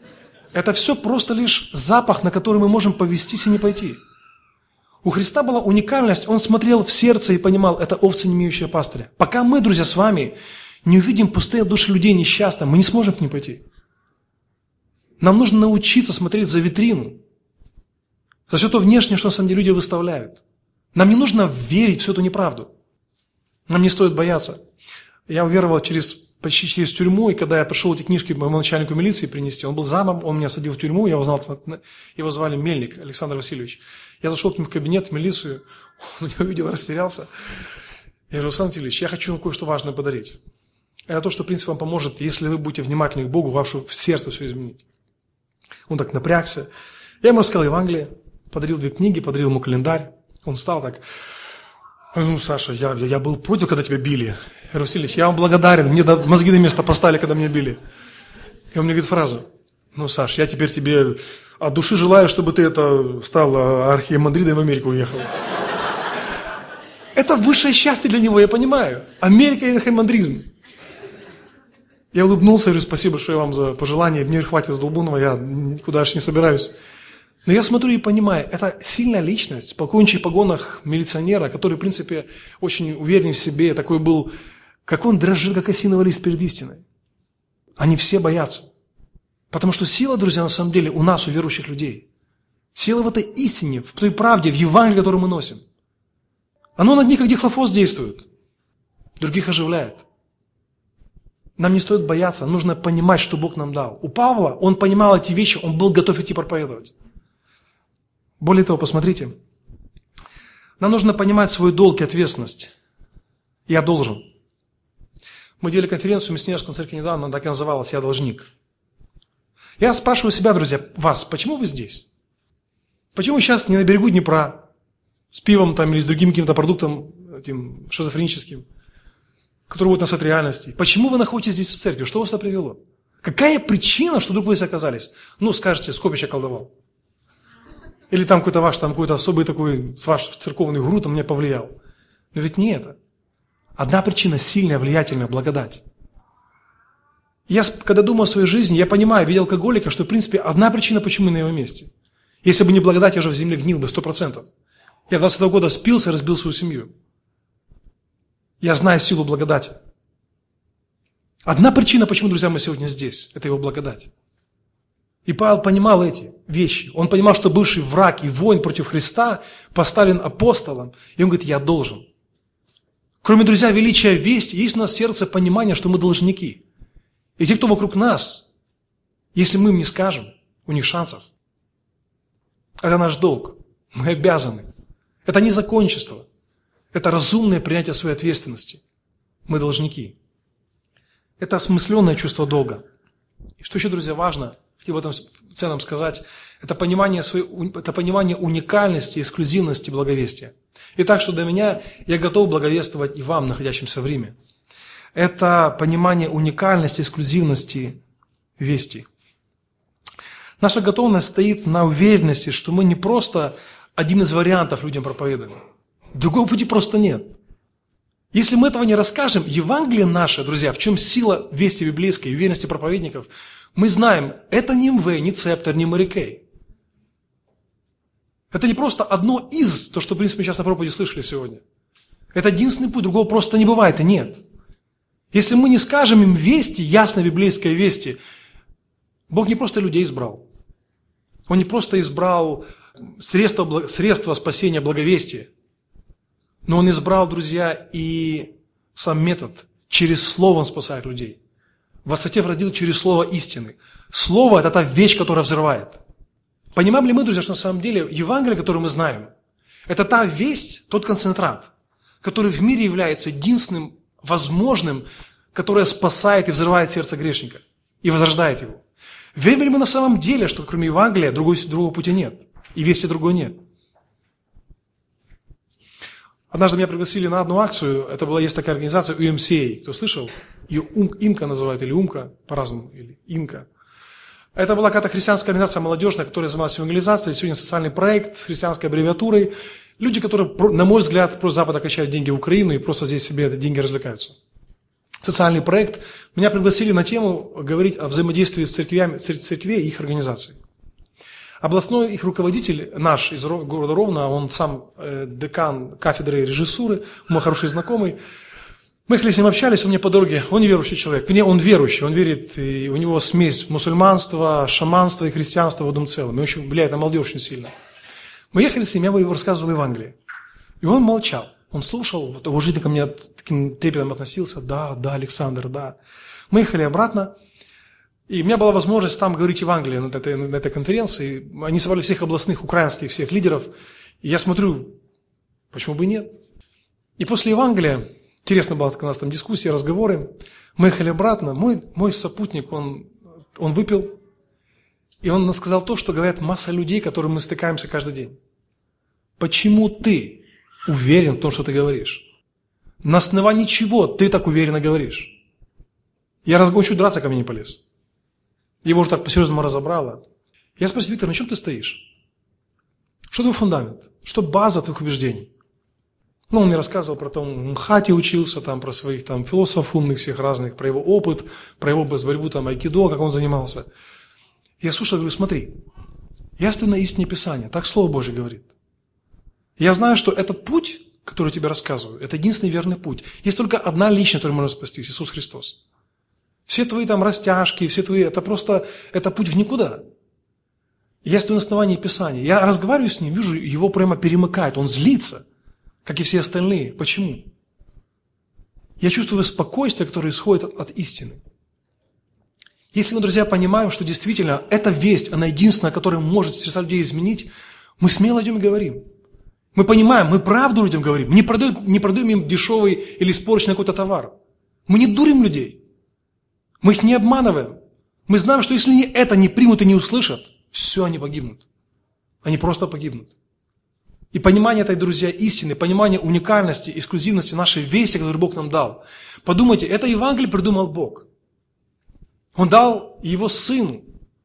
Это все просто лишь запах, на который мы можем повестись и не пойти. У Христа была уникальность, Он смотрел в сердце и понимал, это овцы, не имеющие пастыря. Пока мы, друзья, с вами не увидим пустые души людей несчастных, мы не сможем к ним пойти. Нам нужно научиться смотреть за витрину, за все то внешнее, что на самом деле люди выставляют. Нам не нужно верить в всю эту неправду. Нам не стоит бояться. Я уверовал через, почти через тюрьму, и когда я пришел эти книжки моему начальнику милиции принести, он был замом, он меня садил в тюрьму, я узнал, его звали Мельник Александр Васильевич. Я зашел к нему в кабинет, в милицию, он меня увидел, растерялся. Я говорю: Александр Васильевич, я хочу вам кое-что важное подарить. Это то, что, в принципе, вам поможет, если вы будете внимательны к Богу, ваше сердце все изменить. Он так напрягся. Я ему рассказал Евангелие, подарил две книги, подарил ему календарь. Он встал так: ну, Саша, я, я был против, когда тебя били. Я говорю: Васильевич, я вам благодарен, мне мозги на место поставили, когда меня били. И он мне говорит фразу: ну, Саш, я теперь тебе от души желаю, чтобы ты это стал архимандридом, в Америку уехал. Это высшее счастье для него, я понимаю. Америка и архимандризм. Я улыбнулся и говорю: спасибо большое вам за пожелание, мне хватит Сдолбунова, я никуда аж не собираюсь. Но я смотрю и понимаю, это сильная личность, полковничий в погонах милиционера, который, в принципе, очень уверен в себе, такой был, как он дрожит, как осиновый лист перед истиной. Они все боятся. Потому что сила, друзья, на самом деле у нас, у верующих людей. Сила в этой истине, в той правде, в Евангелии, которую мы носим. Оно над них, как дихлофос, действует. Других оживляет. Нам не стоит бояться, нужно понимать, что Бог нам дал. У Павла, он понимал эти вещи, он был готов идти проповедовать. Более того, посмотрите, нам нужно понимать свой долг и ответственность. Я должен. Мы делали конференцию в Миссионерском церкви недавно, она так и называлась «Я должник». Я спрашиваю себя, друзья, вас, почему вы здесь? Почему вы сейчас не на берегу Днепра, с пивом там или с другим каким-то продуктом этим шизофреническим, который будет нас от реальности? Почему вы находитесь здесь в церкви? Что вас сюда привело? Какая причина, что вдруг вы здесь оказались? Ну, скажете, Скопич околдовал. Или там какой-то ваш, там какой-то особый такой, ваш церковный гуру там меня повлиял. Но ведь не это. Одна причина сильная, влиятельная, благодать. Я, когда думаю о своей жизни, я понимаю, видел алкоголика, что, в принципе, одна причина, почему я на его месте. Если бы не благодать, я же в земле гнил бы сто процентов. Я двадцать два года спился и разбил свою семью. Я знаю силу благодати. Одна причина, почему, друзья, мы сегодня здесь, это его благодать. И Павел понимал эти вещи. Он понимал, что бывший враг и воин против Христа поставлен апостолом. И он говорит: я должен. Кроме, друзья, величия вести, есть у нас в сердце понимание, что мы должники. И те, кто вокруг нас, если мы им не скажем, у них шансов. Это наш долг. Мы обязаны. Это не закончество. Это разумное принятие своей ответственности. Мы должники. Это осмысленное чувство долга. И что еще, друзья, важно, хотел в этом ценном сказать, это понимание, своей, это понимание уникальности, эксклюзивности благовестия. И так, что для меня, я готов благовествовать и вам, находящимся в Риме. Это понимание уникальности, эксклюзивности вести. Наша готовность стоит на уверенности, что мы не просто один из вариантов людям проповедуем. Другого пути просто нет. Если мы этого не расскажем, Евангелие наше, друзья, в чем сила вести библейской, уверенности проповедников, мы знаем, это не эм вэ, не Цептер, не Мэри Кей. Это не просто одно из, то, что, в принципе, мы сейчас на проповеди слышали сегодня. Это единственный путь, другого просто не бывает и нет. Если мы не скажем им вести, ясно библейской вести, Бог не просто людей избрал. Он не просто избрал средства, средства спасения, благовестия, но Он избрал, друзья, и сам метод. Через Слово Он спасает людей. Возвратив раздел через Слово истины. Слово – это та вещь, которая взрывает. Понимаем ли мы, друзья, что на самом деле Евангелие, которое мы знаем, это та весть, тот концентрат, который в мире является единственным возможным, которое спасает и взрывает сердце грешника и возрождает его. Верим ли мы на самом деле, что кроме Евангелия другого, другого пути нет, и вести другой нет? Однажды меня пригласили на одну акцию, это была, есть такая организация ю эм си эй, кто слышал? Ее ИМКА называют, или УМКА, по-разному, или ИНКА. Это была какая-то христианская организация молодежная, которая занималась евангелизацией, сегодня социальный проект с христианской аббревиатурой. Люди, которые, на мой взгляд, просто с Запада качают деньги в Украину и просто здесь себе эти деньги развлекаются. социальный проект. Меня пригласили на тему говорить о взаимодействии с церквями, церквей и их организаций. Областной их руководитель, наш из города Ровно, он сам э, декан кафедры режиссуры, мой хороший знакомый. Мы с ним общались, он мне по дороге, он неверующий человек. Мне он верующий, он верит, и у него смесь мусульманства, шаманства и христианства в одном целом. И очень влияет на молодежь очень сильно. Мы ехали с ним, я его рассказывал Евангелие. И он молчал, он слушал, вот уважительно ко мне таким трепетом относился. Да, да, Александр, да. Мы ехали обратно. И у меня была возможность там говорить Евангелие на этой, на этой конференции. Они собрали всех областных, украинских, всех лидеров. И я смотрю, почему бы и нет. И после Евангелия, интересно была у нас там дискуссия, разговоры, мы ехали обратно. Мой, мой сопутник, он, он выпил, и он сказал то, что говорят масса людей, с которыми мы стыкаемся каждый день. Почему ты уверен в том, что ты говоришь? На основании чего ты так уверенно говоришь? Я разгончу, драться ко мне не полез. Его уже так по-серьезному разобрало. Я спросил: Виктор, на чем ты стоишь? Что твой фундамент? Что база твоих убеждений? Ну, он мне рассказывал про то, он в МХАТе учился, там, про своих там философов умных всех разных, про его опыт, про его борьбу там айкидо, как он занимался. Я слушал, говорю: смотри, я стою на истине Писания, так Слово Божье говорит. Я знаю, что этот путь, который я тебе рассказываю, это единственный верный путь. Есть только одна личность, которая может спастись, Иисус Христос. Все твои там растяжки, все твои, это просто, это путь в никуда. Я стою на основании Писания. Я разговариваю с ним, вижу, его прямо перемыкает, он злится, как и все остальные. Почему? Я чувствую спокойствие, которое исходит от, от истины. Если мы, друзья, понимаем, что действительно эта весть, она единственная, которая может сердца людей изменить, мы смело идем и говорим. Мы понимаем, мы правду людям говорим, не продаем, не продаем им дешевый или испорченный какой-то товар. Мы не дурим людей. Мы их не обманываем. Мы знаем, что если это не примут и не услышат, все, они погибнут. Они просто погибнут. И понимание этой, друзья, истины, понимание уникальности, эксклюзивности нашей вести, которую Бог нам дал. Подумайте, это Евангелие придумал Бог. Он дал его Сыну.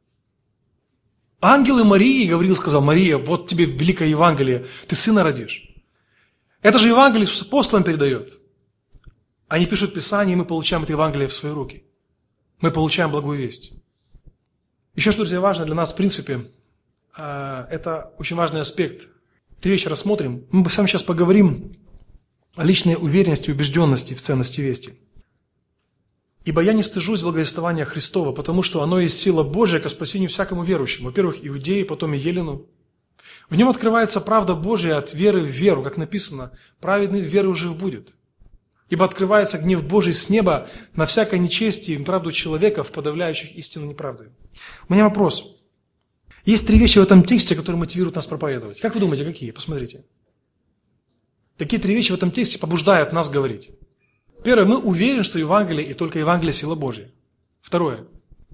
Ангелы Марии говорил, сказал: Мария, вот тебе великое Евангелие, ты сына родишь. Это же Евангелие с апостолам передает. Они пишут Писание, и мы получаем это Евангелие в свои руки. Мы получаем благую весть. Еще что, друзья, важно для нас, в принципе, это очень важный аспект. Три вещи рассмотрим. Мы с вами сейчас поговорим о личной уверенности и убежденности в ценности вести. «Ибо я не стыжусь благовествования Христова, потому что оно есть сила Божия ко спасению всякому верующему, во-первых, иудеи, потом и елену. В нем открывается правда Божия от веры в веру, как написано: праведный в веру жив будет. Ибо открывается гнев Божий с неба на всякое нечестие и правду человеков, подавляющих истину неправдой». У меня вопрос. Есть три вещи в этом тексте, которые мотивируют нас проповедовать. Как вы думаете, какие? Посмотрите. Какие три вещи в этом тексте побуждают нас говорить? Первое, мы уверены, что Евангелие и только Евангелие – сила Божья. Второе.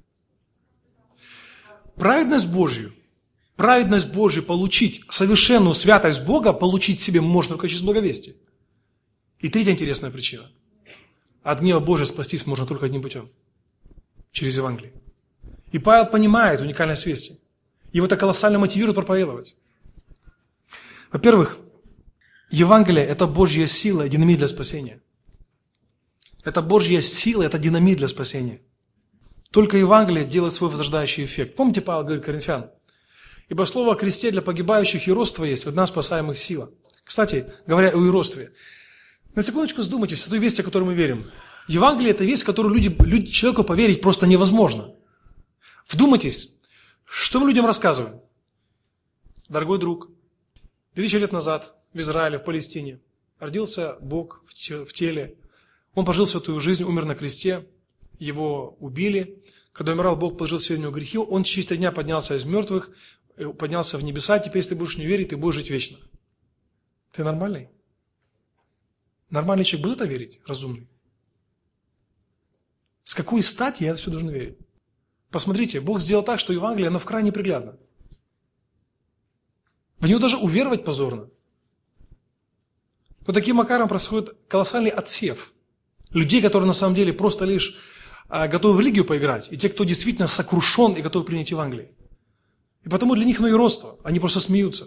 Праведность Божью, праведность Божью получить, совершенную святость Бога получить себе можно только через благовестие. И третья интересная причина. От гнева Божия спастись можно только одним путем. Через Евангелие. И Павел понимает уникальность вести. Его это колоссально мотивирует проповедовать. Во-первых, Евангелие – это Божья сила и динамит для спасения. Это Божья сила, это динамит для спасения. Только Евангелие делает свой возрождающий эффект. Помните, Павел говорит Коринфян: «Ибо слово о кресте для погибающих юродство есть, одна спасаемых сила». Кстати, говоря о юродстве, на секундочку задумайтесь о той вести, о которой мы верим. Евангелие – это весть, в которую люди, люди, человеку поверить просто невозможно. Вдумайтесь, что мы людям рассказываем. Дорогой друг, две тысячи лет назад в Израиле, в Палестине, родился Бог в теле. Он пожил святую жизнь, умер на кресте, его убили. Когда умирал, Бог положил все на него грехи. Он через три дня поднялся из мертвых, поднялся в небеса. Теперь, если ты будешь не верить, ты будешь жить вечно. Ты нормальный? Нормальный человек будет это верить? Разумный? С какой стати я это все должен верить? Посмотрите, Бог сделал так, что Евангелие, оно в крайне приглядно. В него даже уверовать позорно. Но таким макаром происходит колоссальный отсев людей, которые на самом деле просто лишь а, готовы в религию поиграть, и те, кто действительно сокрушен и готов принять Евангелие. И потому для них оно и родство, они просто смеются.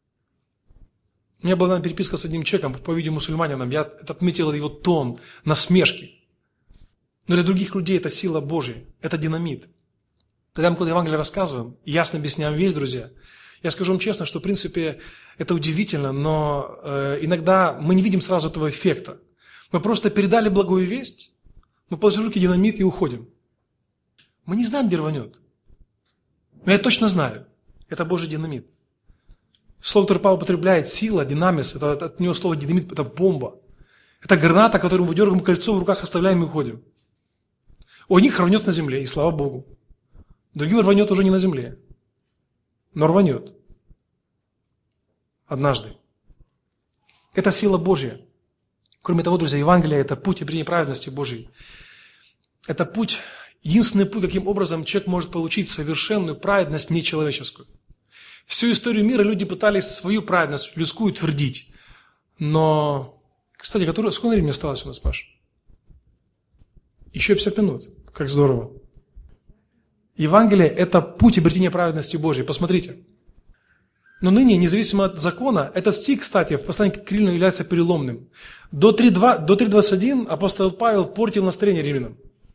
У меня была переписка с одним человеком, по видео мусульманинам, я отметил его тон насмешки. Но для других людей это сила Божья, это динамит. Когда мы какое-то Евангелие рассказываем, и ясно объясняем вещь, друзья, я скажу вам честно, что в принципе это удивительно, но э, иногда мы не видим сразу этого эффекта. Мы просто передали благую весть, мы положили в руки динамит и уходим. Мы не знаем, где рванет. Но я точно знаю, это Божий динамит. Слово, которое Павел употребляет, сила, динамис, это, от него слово динамит, это бомба. Это граната, которую мы дергаем кольцо в руках, оставляем и уходим. У них рванет на земле, и слава Богу. Другим рванет уже не на земле, но рванет. Однажды. Это сила Божья. Кроме того, друзья, Евангелие – это путь обретения праведности Божьей. Это путь, единственный путь, каким образом человек может получить совершенную праведность нечеловеческую. Всю историю мира люди пытались свою праведность людскую твердить. Но, кстати, который, сколько времени осталось у нас, Паш? Еще пятьдесят минут. Как здорово. Евангелие – это путь обретения праведности Божьей. Посмотрите. Но ныне, независимо от закона, этот стих, кстати, в послании к Римлянам является переломным. До три двадцать один апостол Павел портил настроение римлянам.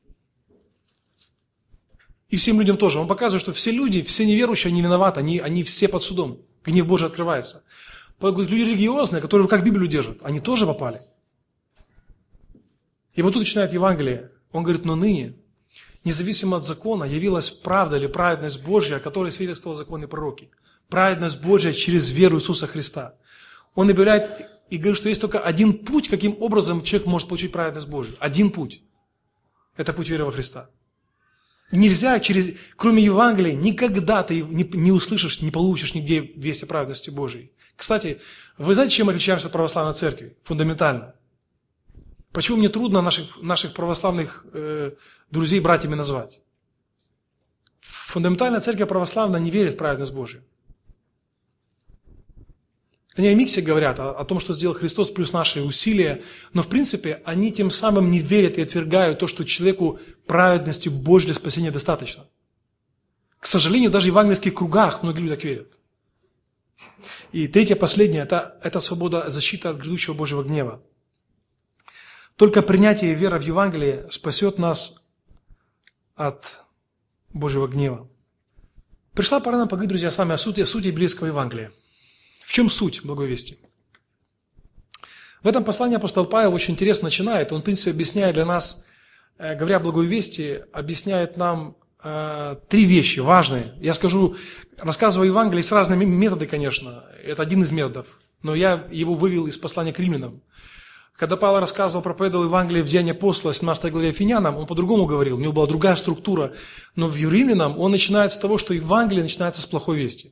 И всем людям тоже. Он показывает, что все люди, все неверующие, они виноваты, они, они все под судом. Гнев Божий открывается. Люди религиозные, которые в руках Библию держат, они тоже попали. И вот тут начинает Евангелие. Он говорит, но ныне, независимо от закона, явилась правда или праведность Божья, о которой свидетельствовал закон и пророки. Праведность Божья через веру Иисуса Христа. Он объявляет и говорит, что есть только один путь, каким образом человек может получить праведность Божью. Один путь. Это путь веры во Христа. Нельзя через, кроме Евангелия, никогда ты не, не услышишь, не получишь нигде весть о праведности Божьей. Кстати, вы знаете, чем мы отличаемся от православной церкви? Фундаментально. Почему мне трудно наших, наших православных э, друзей братьями назвать? Фундаментальная церковь православная не верит в праведность Божью. Они о миксе говорят, о, о том, что сделал Христос, плюс наши усилия, но в принципе они тем самым не верят и отвергают то, что человеку праведности Божьей для спасения достаточно. К сожалению, даже в евангельских кругах многие люди так верят. И третье, последнее, это, это свобода, защита от грядущего Божьего гнева. Только принятие и вера в Евангелие спасет нас от Божьего гнева. Пришла пора нам поговорить, друзья, с вами о сути, о сути библейского Евангелия. В чем суть благой вести? В этом послании апостол Павел очень интересно начинает. Он, в принципе, объясняет для нас, говоря о благой вести, объясняет нам э, три вещи важные. Я скажу, рассказываю Евангелие с разными методами, конечно. Это один из методов. Но я его вывел из послания к римлянам. Когда Павел рассказывал, проповедовал Евангелие в Деянии апостола, семнадцатой главе Афинянам, он по-другому говорил, у него была другая структура. Но в римлянам он начинает с того, что Евангелие начинается с плохой вести.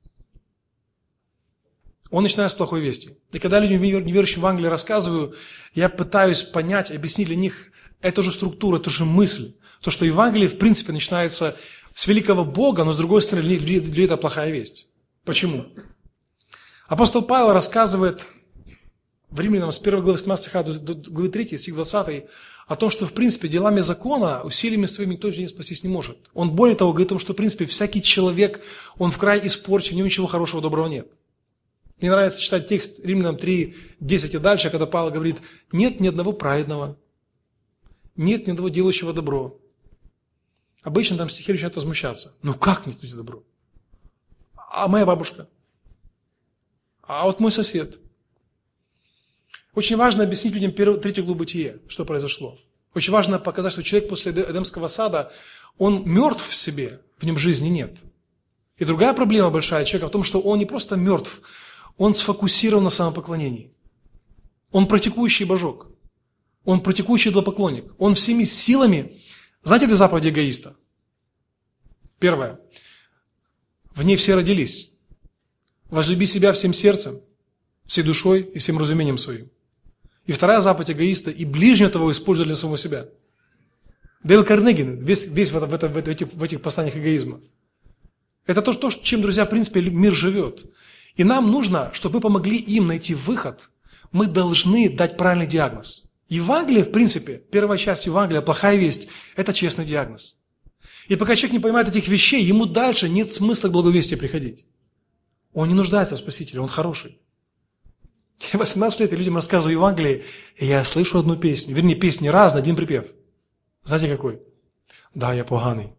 Он начинает с плохой вести. И когда людям, неверующим в Евангелие, рассказываю, я пытаюсь понять, объяснить для них эту же структуру, эту же мысль. То, что Евангелие, в принципе, начинается с великого Бога, но, с другой стороны, для людей это плохая весть. Почему? Апостол Павел рассказывает в Римлянам с первой главы семнадцатого стиха до главы третьей, стих двадцатый, о том, что, в принципе, делами закона, усилиями своими никто же спастись не может. Он, более того, говорит о том, что, в принципе, всякий человек, он в край испорчен, в нем ничего хорошего, доброго нет. Мне нравится читать текст Римлянам три, десять и дальше, когда Павел говорит, нет ни одного праведного, нет ни одного делающего добро. Обычно там стихи начинают возмущаться. Ну как нет люди добро? А моя бабушка? А вот мой сосед? Очень важно объяснить людям первую, третью главу Бытия, что произошло. Очень важно показать, что человек после Эдемского сада, он мертв в себе, в нем жизни нет. И другая проблема большая человека в том, что он не просто мертв, он сфокусирован на самопоклонении. Он практикующий божок. Он практикующий идолопоклонник. Он всеми силами... Знаете две заповеди эгоиста? Первое. В ней все родились. Возлюби себя всем сердцем, всей душой и всем разумением своим. И вторая заповедь эгоиста. И ближнего твоего используй для самого себя. Дейл Карнеги весь, весь в, это, в, это, в, этих, в этих посланиях эгоизма. Это то, то, чем, друзья, в принципе, мир живет. И нам нужно, чтобы мы помогли им найти выход, мы должны дать правильный диагноз. Евангелие, в принципе, первая часть Евангелия, плохая весть, это честный диагноз. И пока человек не понимает этих вещей, ему дальше нет смысла к благовестию приходить. Он не нуждается в Спасителе, он хороший. Я восемнадцать лет и людям рассказываю Евангелие, и я слышу одну песню, вернее, песни разные, один припев. Знаете какой? Да, я поганый.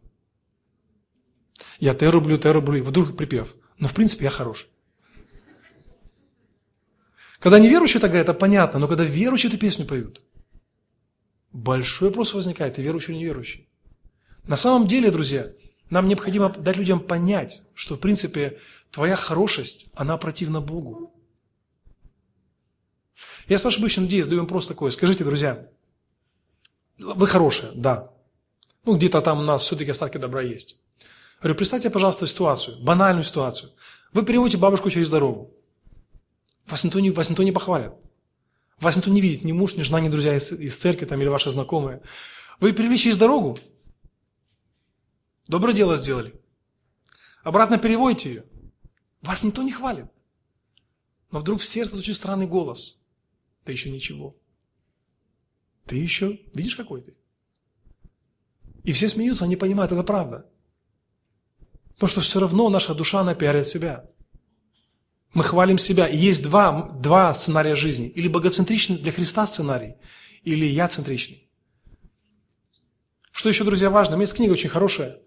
Я те роблю, те роблю. Вдруг припев. Но в принципе я хороший. Когда неверующие так говорят, это понятно, но когда верующие эту песню поют, большой вопрос возникает, ты верующий или неверующий. На самом деле, друзья, нам необходимо дать людям понять, что в принципе твоя хорошесть, она противна Богу. Я с вашей обычной людей задаю вопрос такой. Скажите, друзья, вы хорошие, да. Ну, где-то там у нас все-таки остатки добра есть. Говорю, представьте, пожалуйста, ситуацию, банальную ситуацию. Вы переводите бабушку через дорогу. Вас никто не, вас никто не похвалит. Вас никто не видит, ни муж, ни жена, ни друзья из, из церкви там, или ваши знакомые. Вы перевели через дорогу. Доброе дело сделали. Обратно переводите ее. Вас никто не хвалит. Но вдруг в сердце звучит странный голос. Ты еще ничего. Ты еще, видишь, какой ты? И все смеются, они понимают, это правда. Потому что все равно наша душа, она пиарит себя. Мы хвалим себя. И есть два, два сценария жизни. Или богоцентричный для Христа сценарий, или я-центричный. Что еще, друзья, важно? У меня есть книга очень хорошая.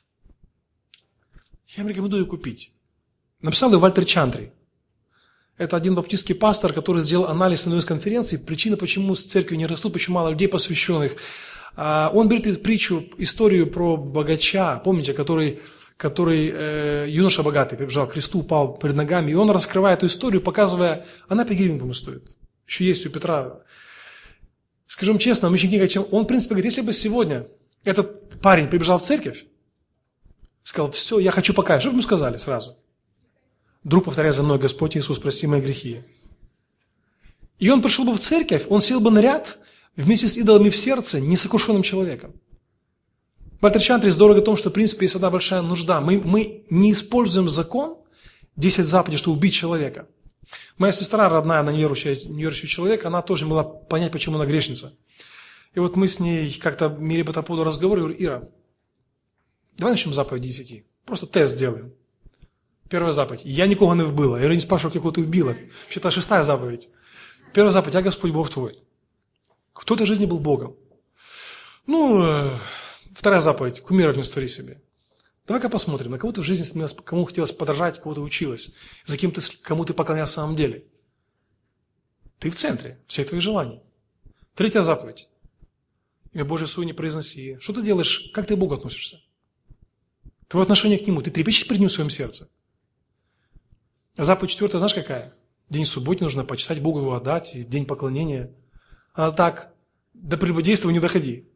Я вам рекомендую ее купить. Написал ее Вальтер Чандри. Это один баптистский пастор, который сделал анализ на одной из конференций. Причина, почему с церкви не растут, почему мало людей посвященных. Он берет притчу, историю про богача, помните, который, который э, юноша богатый прибежал к Христу, упал перед ногами. И он раскрывает эту историю, показывая, она пять гривен, по-моему, стоит. Еще есть у Петра. Скажем честно, он очень книга, чем... Он, в принципе, говорит, если бы сегодня этот парень прибежал в церковь, сказал, все, я хочу покаяться, что бы ему сказали сразу? Друг, повторяй за мной, Господь Иисус, прости мои грехи. И он пришел бы в церковь, он сел бы на ряд вместе с идолами в сердце, несокрушенным человеком. Вальтер Чандри здорово о том, что, в принципе, есть одна большая нужда. Мы, мы не используем закон, десять заповедей, чтобы убить человека. Моя сестра родная, она неверующий, неверующий человек, она тоже могла понять, почему она грешница. И вот мы с ней как-то имели по этому поводу разговор, я говорю, Ира, давай начнем заповедь десяти. Просто тест сделаем. Первая заповедь. Я никого не вбила. Я не спрашиваю, кого ты вбила. Вообще-то шестая заповедь. Первая заповедь. Я Господь Бог твой. Кто в этой жизни был Богом? Ну, э, вторая заповедь. Кумиров не створи себе. Давай-ка посмотрим, на кого ты в жизни, кому хотелось подражать, кого ты училась, за кем ты, кому ты поклонялся в самом деле. Ты в центре всех твоих желаний. Третья заповедь. Имя Божие свое не произноси. Что ты делаешь? Как ты к Богу относишься? Твое отношение к Нему. Ты трепещешь перед Ним в своем сердце. Заповедь четвертая, знаешь какая? День субботний нужно почитать Богу его отдать, и день поклонения. А так, до прелюбодейства не доходи.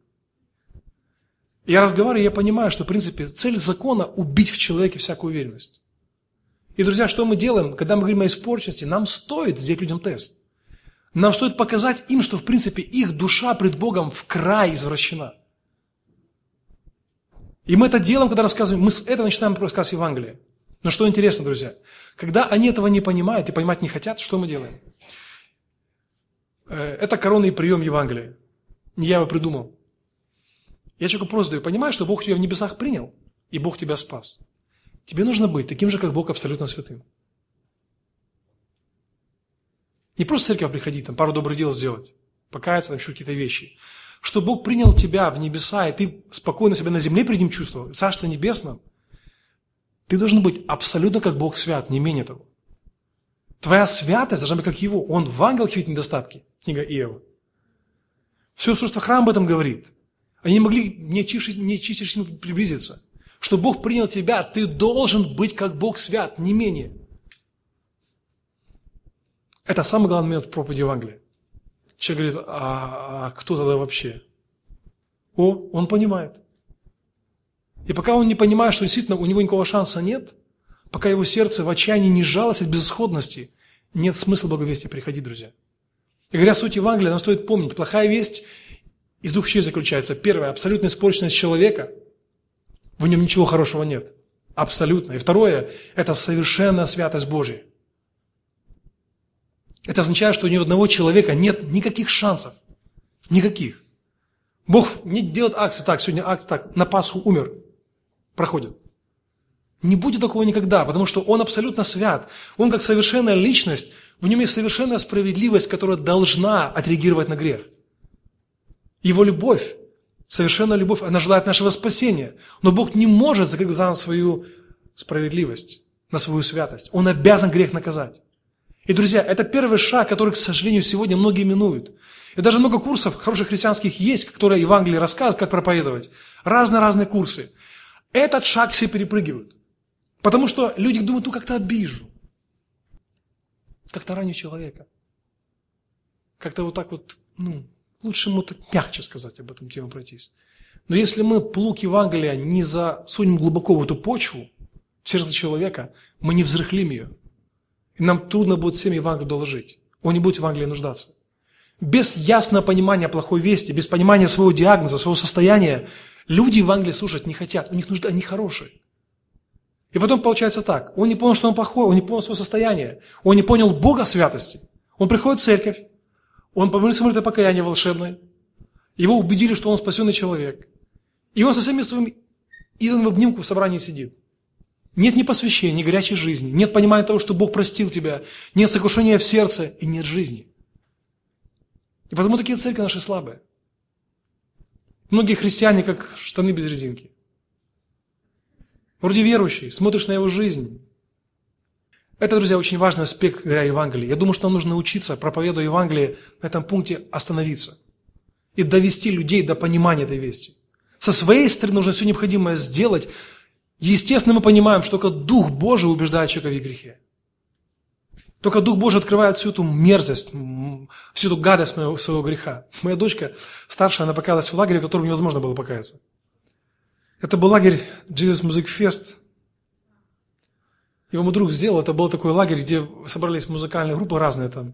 Я разговариваю, я понимаю, что, в принципе, цель закона – убить в человеке всякую уверенность. И, друзья, что мы делаем, когда мы говорим о испорченности, нам стоит сделать людям тест. Нам стоит показать им, что, в принципе, их душа пред Богом в край извращена. И мы это делаем, когда рассказываем, мы с этого начинаем рассказ Евангелия. Но что интересно, друзья, когда они этого не понимают и понимать не хотят, что мы делаем? Это коронный прием Евангелия. Не я его придумал. Я человеку просто даю, понимаешь, что Бог тебя в небесах принял, и Бог тебя спас. Тебе нужно быть таким же, как Бог, абсолютно святым. Не просто в церковь приходить, там, пару добрых дел сделать, покаяться, там, еще какие-то вещи. Что Бог принял тебя в небеса, и ты спокойно себя на земле перед Ним чувствовал, в Царстве Небесном, ты должен быть абсолютно как Бог свят, не менее того. Твоя святость должна быть как Его. Он в ангелах видит недостатки. Книга Иова. Все устройство храма об этом говорит. Они не могли, не чистишь ему приблизиться. Что Бог принял тебя, ты должен быть как Бог свят, не менее. Это самый главный момент в проповеди Евангелия. Человек говорит, а, а кто тогда вообще? О, он понимает. И пока он не понимает, что действительно у него никакого шанса нет, пока его сердце в отчаянии не сжалось от безысходности, нет смысла благовестия приходить, друзья. И говоря о сути Евангелия, нам стоит помнить, плохая весть из двух вещей заключается. Первое, абсолютная испорченность человека, в нем ничего хорошего нет. Абсолютно. И второе, это совершенная святость Божья. Это означает, что ни у одного человека нет никаких шансов. Никаких. Бог не делает акции так, сегодня акция так, на Пасху умер. Проходит. Не будет такого никогда, потому что Он абсолютно свят. Он как совершенная личность, в Нем есть совершенная справедливость, которая должна отреагировать на грех. Его любовь Совершенная любовь, она желает нашего спасения. Но Бог не может закрыть глаза на свою справедливость, на свою святость. Он обязан грех наказать. И, друзья, это первый шаг, который, к сожалению, сегодня многие минуют. И даже много курсов хороших христианских есть, которые Евангелие рассказывают, как проповедовать. Разные-разные курсы. Этот шаг все перепрыгивают. Потому что люди думают, ну как-то обижу. Как-то раню человека. Как-то вот так вот, ну, лучше ему так мягче сказать об этом тему пройтись. Но если мы плуг Евангелия не засунем глубоко в эту почву, в сердце человека, мы не взрыхлим ее. И нам трудно будет всем Евангелию доложить. Он не будет в Евангелии нуждаться. Без ясного понимания плохой вести, без понимания своего диагноза, своего состояния, люди Евангелие слушать не хотят. У них нужда, они хорошие. И потом получается так. Он не понял, что он плохой, он не понял свое состояние. Он не понял Бога святости. Он приходит в церковь, он помолился молитвой покаяния волшебной. Его убедили, что он спасенный человек. И он со всеми своими идолами в обнимку в собрании сидит. Нет ни посвящения, ни горячей жизни, нет понимания того, что Бог простил тебя, нет сокрушения в сердце и нет жизни. И потому такие церкви наши слабые. Многие христиане, как штаны без резинки. Вроде верующий, смотришь на его жизнь. Это, друзья, очень важный аспект, говоря о Евангелии. Я думаю, что нам нужно научиться, проповедуя Евангелие, на этом пункте остановиться. И довести людей до понимания этой вести. Со своей стороны нужно все необходимое сделать. Естественно, мы понимаем, что только Дух Божий убеждает человека в грехе. Только Дух Божий открывает всю эту мерзость, всю эту гадость моего, своего греха. Моя дочка старшая, она покаялась в лагере, в котором невозможно было покаяться. Это был лагерь Jesus Music Fest. Его мой друг сделал. Это был такой лагерь, где собрались музыкальные группы разные там.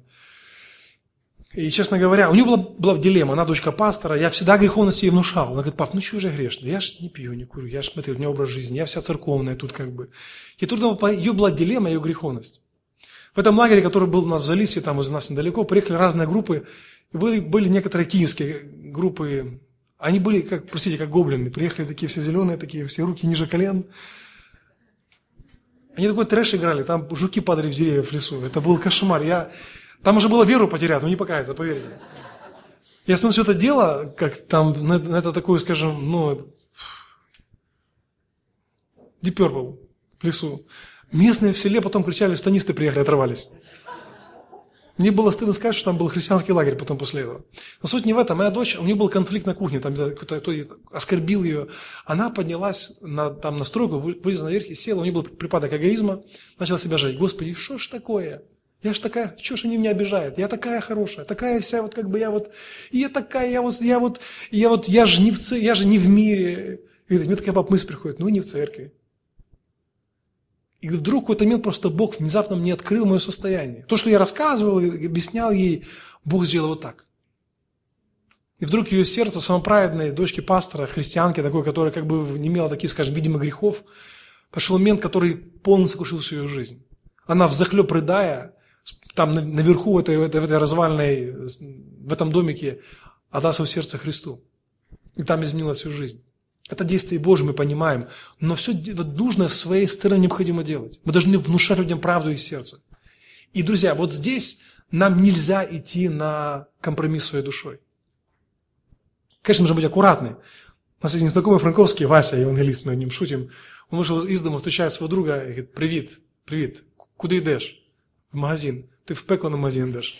И, честно говоря, у нее была, была дилемма. Она дочка пастора. Я всегда греховность ей внушал. Она говорит: пап, ну что же я грешный? Я ж не пью, не курю. Я ж, смотри, у меня образ жизни. Я вся церковная тут как бы. И тут ее была дилемма, ее греховность. В этом лагере, который был у нас в Залисье, там из нас недалеко, приехали разные группы. И были, были некоторые киевские группы. Они были, как, простите, как гоблины. Приехали такие все зеленые, такие все руки ниже колен. Они такой трэш играли. Там жуки падали в деревья в лесу. Это был кошмар. Я... Там уже было веру потерять, но не покаяться, поверьте. Я смотрю все это дело, как там, на, на это такое, скажем, ну, Deep Purple в лесу. Местные в селе потом кричали, станисты приехали, оторвались. Мне было стыдно сказать, что там был христианский лагерь потом после этого. Но суть не в этом. Моя дочь, у нее был конфликт на кухне, там кто-то, кто-то оскорбил ее. Она поднялась на, там, на стройку, вылезла наверх и села. У нее был припадок эгоизма, начала себя жалеть. Господи, что ж такое? Я ж такая, что ж они меня обижают? Я такая хорошая, такая вся вот как бы я вот, и я такая, я вот, я вот, я вот, я же не в, я же не в мире. И мне такая пап мысль приходит, ну не в церкви. И вдруг в какой-то момент просто Бог внезапно мне открыл мое состояние. То, что я рассказывал и объяснял ей, Бог сделал вот так. И вдруг ее сердце самоправедной дочки пастора, христианки такой, которая как бы не имела таких, скажем, видимо, грехов, пошел момент, который полностью сокрушил всю ее жизнь. Она взахлеб рыдая, там наверху в этой, в этой развальной, в этом домике отдала свое сердце Христу. И там изменила всю жизнь. Это действие Божие, мы понимаем. Но все нужно с своей стороны необходимо делать. Мы должны внушать людям правду из сердца. И, друзья, вот здесь нам нельзя идти на компромисс своей душой. Конечно, нужно быть аккуратны. У нас один знакомый франковский, Вася, евангелист, мы о нем шутим. Он вышел из дома, встречает своего друга и говорит: привет, привет, куда идешь? В магазин. Ты в пекло на магазин идешь.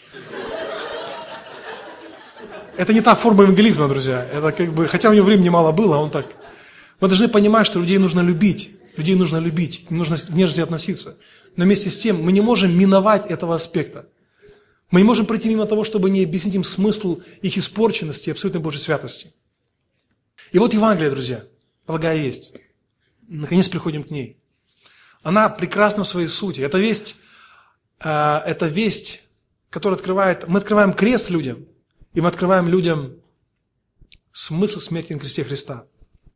Это не та форма евангелизма, друзья. Это как бы, хотя у него времени мало было, он так. Мы должны понимать, что людей нужно любить. Людей нужно любить, им нужно в нежности относиться. Но вместе с тем мы не можем миновать этого аспекта. Мы не можем пройти мимо того, чтобы не объяснить им смысл их испорченности и абсолютной Божьей святости. И вот Евангелие, друзья, благая весть. Наконец приходим к ней. Она прекрасна в своей сути. Это весть, э, это весть, которая открывает... Мы открываем крест людям, и мы открываем людям смысл смерти на кресте Христа.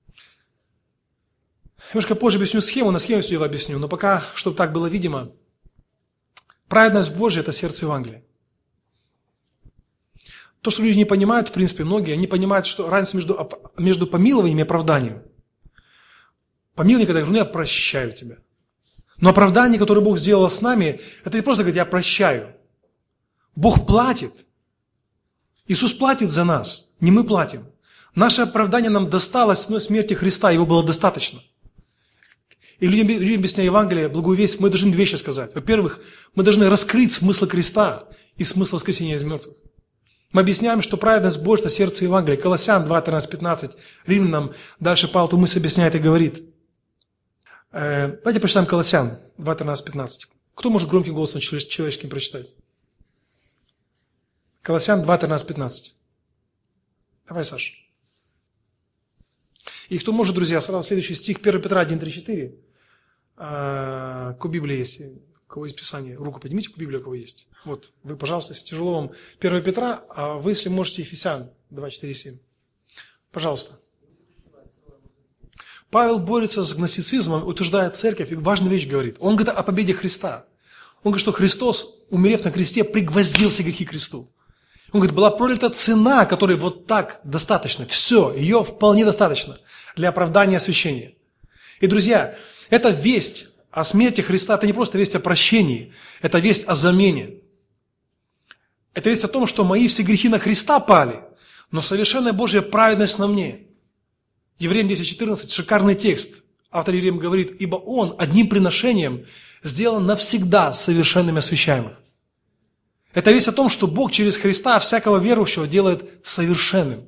Немножко позже объясню схему, на схеме все дело объясню, но пока, чтобы так было видимо, праведность Божья – это сердце Евангелия. То, что люди не понимают, в принципе, многие, они понимают, что разницу между, между помилованием и оправданием. Помилование, когда я говорю, ну я прощаю тебя. Но оправдание, которое Бог сделал с нами, это не просто говорить, я прощаю. Бог платит. Иисус платит за нас, не мы платим. Наше оправдание нам досталось ценой смерти Христа, его было достаточно. И людям, людям объясняя Евангелие, благую весть, мы должны две вещи сказать. Во-первых, мы должны раскрыть смысл креста и смысл воскресения из мертвых. Мы объясняем, что праведность Божья – это сердце Евангелия. Колоссян два, тринадцать, пятнадцать. Римлянам дальше Павел эту мысль объясняет и говорит. Э, давайте прочитаем Колоссян два, тринадцать, пятнадцать. Кто может громким голосом человеческим прочитать? Колоссян два, тринадцать, пятнадцать. Давай, Саша. И кто может, друзья, сразу следующий стих, первое Петра один, три, четыре. А, к Библии есть. У кого есть Писание, руку поднимите, к Библии у кого есть. Вот, вы, пожалуйста, если тяжело вам первое Петра, а вы, если можете, Ефесян два, четыре, семь. Пожалуйста. Павел борется с гностицизмом, утверждает церковь, и важную вещь говорит. Он говорит о победе Христа. Он говорит, что Христос, умерев на кресте, пригвоздил все грехи к кресту. Он говорит, была пролита цена, которой вот так достаточно. Все, ее вполне достаточно для оправдания и освящения. И, друзья, эта весть о смерти Христа, это не просто весть о прощении, это весть о замене. Это весть о том, что мои все грехи на Христа пали, но совершенная Божья праведность на мне. Евреям десять, четырнадцать, шикарный текст. Автор Евреям говорит, ибо Он одним приношением сделан навсегда совершенными освящаемых. Это весть о том, что Бог через Христа всякого верующего делает совершенным.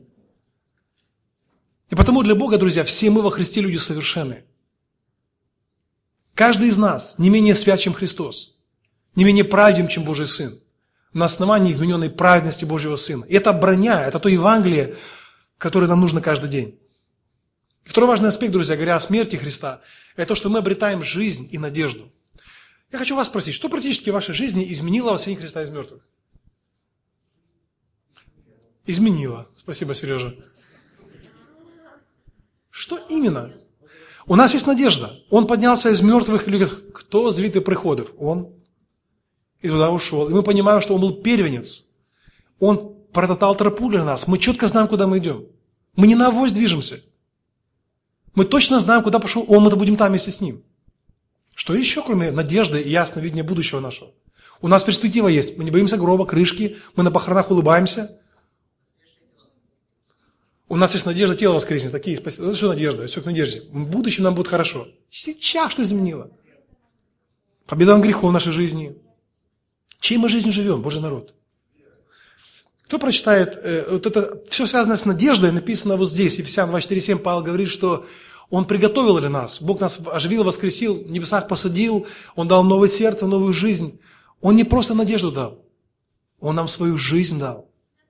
И потому для Бога, друзья, все мы во Христе люди совершенные. Каждый из нас не менее свят, чем Христос, не менее праведен, чем Божий Сын, на основании вмененной праведности Божьего Сына. И это броня, это то Евангелие, которое нам нужно каждый день. И второй важный аспект, друзья, говоря о смерти Христа, это то, что мы обретаем жизнь и надежду. Я хочу вас спросить, что практически в вашей жизни изменило воскресение Христа из мертвых? Изменило. Спасибо, Сережа. Что именно? У нас есть надежда. Он поднялся из мертвых и говорит, кто звитый приходов? Он. И туда ушел. И мы понимаем, что он был первенец. Он протоптал тропу для нас. Мы четко знаем, куда мы идем. Мы не на авось движемся. Мы точно знаем, куда пошел он, мы-то будем там вместе с ним. Что еще, кроме надежды и ясного видения будущего нашего? У нас перспектива есть. Мы не боимся гроба, крышки. Мы на похоронах улыбаемся. У нас есть надежда, тело воскреснет. Такие, это что надежда? Все к надежде. В будущем нам будет хорошо. Сейчас что изменило? Победа над грехом в нашей жизни. Чьей мы жизнью живем, Божий народ? Кто прочитает, э, вот это все связано с надеждой, написано вот здесь, Ефесян два, четыре, семь, Павел говорит, что Он приготовил для нас. Бог нас оживил, воскресил, в небесах посадил, Он дал новое сердце, новую жизнь. Он не просто надежду дал, Он нам свою жизнь дал.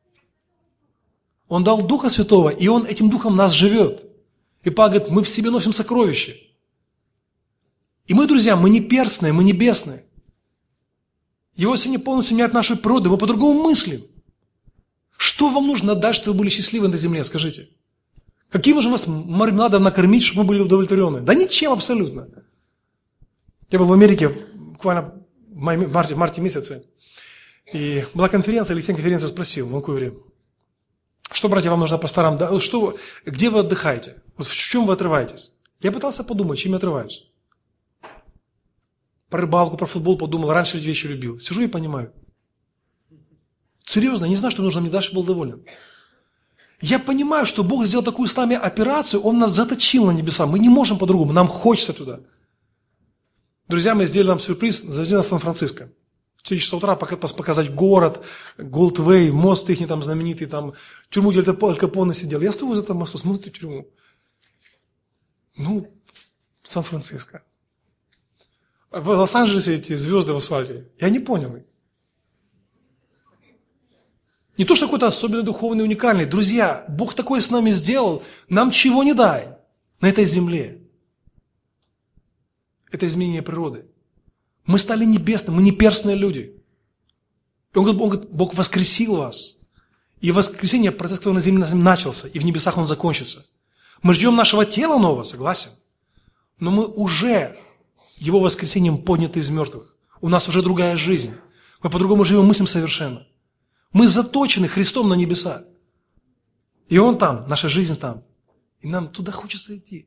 Он дал Духа Святого, и Он этим Духом нас живет. И Павел говорит, мы в себе носим сокровища. И мы, друзья, мы не перстные, мы небесные. Его сегодня полностью меняет нашу природу, мы по-другому мыслим. Что вам нужно дать, чтобы вы были счастливы на земле, скажите? Каким же вас мармеладом накормить, чтобы мы были удовлетворены? Да ничем абсолютно. Я был в Америке буквально в марте, марте месяце, и была конференция, Алексей конференцию спросил в Ванкувере, что, братья, вам нужно пасторам, да, что, где вы отдыхаете? Вот в чем вы отрываетесь? Я пытался подумать, чем я отрываюсь. Про рыбалку, про футбол подумал, раньше эти вещи любил. Сижу и понимаю. Серьезно, не знаю, что нужно мне дальше, был доволен. Я понимаю, что Бог сделал такую с нами операцию, Он нас заточил на небеса. Мы не можем по-другому, нам хочется туда. Друзья, мы сделали нам сюрприз, завезли нас в Сан-Франциско. В четыре часа утра показать город, Голдвей, мост их там знаменитый, там, тюрьму, где Аль Капоне сидел. Я стою возле этого моста, смотрю в тюрьму. Ну, Сан-Франциско. В Лос-Анджелесе эти звезды в асфальте. Я не понял их. Не то, что какой-то особенный, духовный, уникальный. Друзья, Бог такое с нами сделал, нам чего не дай на этой земле. Это изменение природы. Мы стали небесными, мы не перстные люди. Он говорит, он говорит, Бог воскресил вас. И воскресение, процесс, который на земле начался, и в небесах он закончится. Мы ждем нашего тела нового, согласен? Но мы уже его воскресением подняты из мертвых. У нас уже другая жизнь. Мы по-другому живем, мыслим совершенно. Мы заточены Христом на небеса. И Он там, наша жизнь там. И нам туда хочется идти.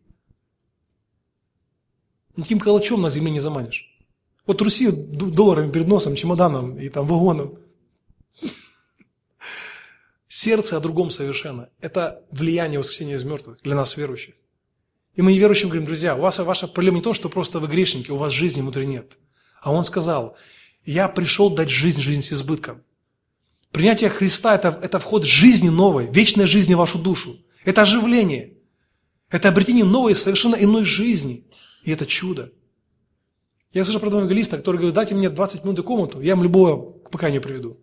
Никаким калачом на земле не заманишь. Вот труси долларами перед носом, чемоданом и там вагоном. Сердце о другом совершенно. Это влияние воскресения из мертвых для нас, верующих. И мы неверующим говорим: друзья, у вас ваша проблема не то, что просто вы грешники, у вас жизни внутри нет. А он сказал: я пришел дать жизнь, жизнь с избытком. Принятие Христа это, – это вход жизни новой, вечной жизни в вашу душу. Это оживление. Это обретение новой, совершенно иной жизни. И это чудо. Я слышал про одного евангелиста, который говорит: дайте мне двадцать минут и комнату, я вам любого к покаянию приведу.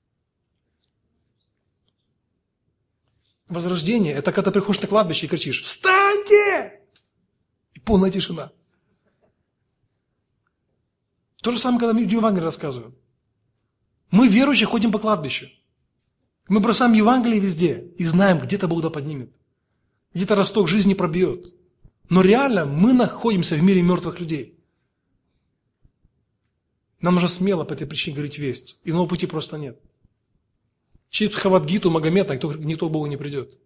Возрождение – это когда ты приходишь на кладбище и кричишь: встаньте! И полная тишина. То же самое, когда мы Евангелие рассказываем. Мы, верующие, ходим по кладбищу. Мы бросаем Евангелие везде и знаем, где-то Бог да поднимет. Где-то росток жизни пробьет. Но реально мы находимся в мире мертвых людей. Нам нужно смело по этой причине говорить весть. Иного пути просто нет. Через Бхагавад-гиту, Магомета никто, никто к Богу не придет.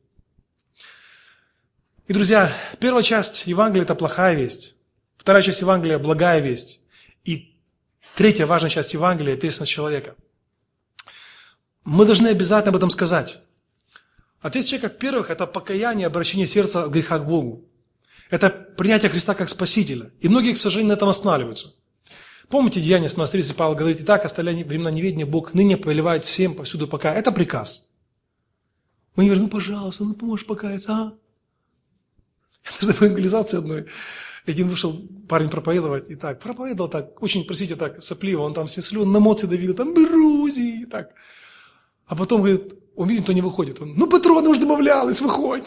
И, друзья, первая часть Евангелия – это плохая весть. Вторая часть Евангелия – благая весть. И третья важная часть Евангелия – ответственность человека. Мы должны обязательно об этом сказать. Ответственность человека, во-первых, это покаяние, обращение сердца от греха к Богу. Это принятие Христа как Спасителя. И многие, к сожалению, на этом останавливаются. Помните, Деяния семнадцать тридцать, Павел говорит: «Итак, оставляя времена неведения, Бог ныне повелевает всем повсюду покаяться». Это приказ. Мы говорим: ну, пожалуйста, ну, поможешь покаяться, а? Это в евангелизации одной. Один вышел парень проповедовать, и так, проповедовал так, очень, простите, так, сопливо, он там все слюны на моцы давил, там, Грузии, и так. А потом, говорит, он видит, кто не выходит. Он: ну, патроны уж добавлялось, выходь.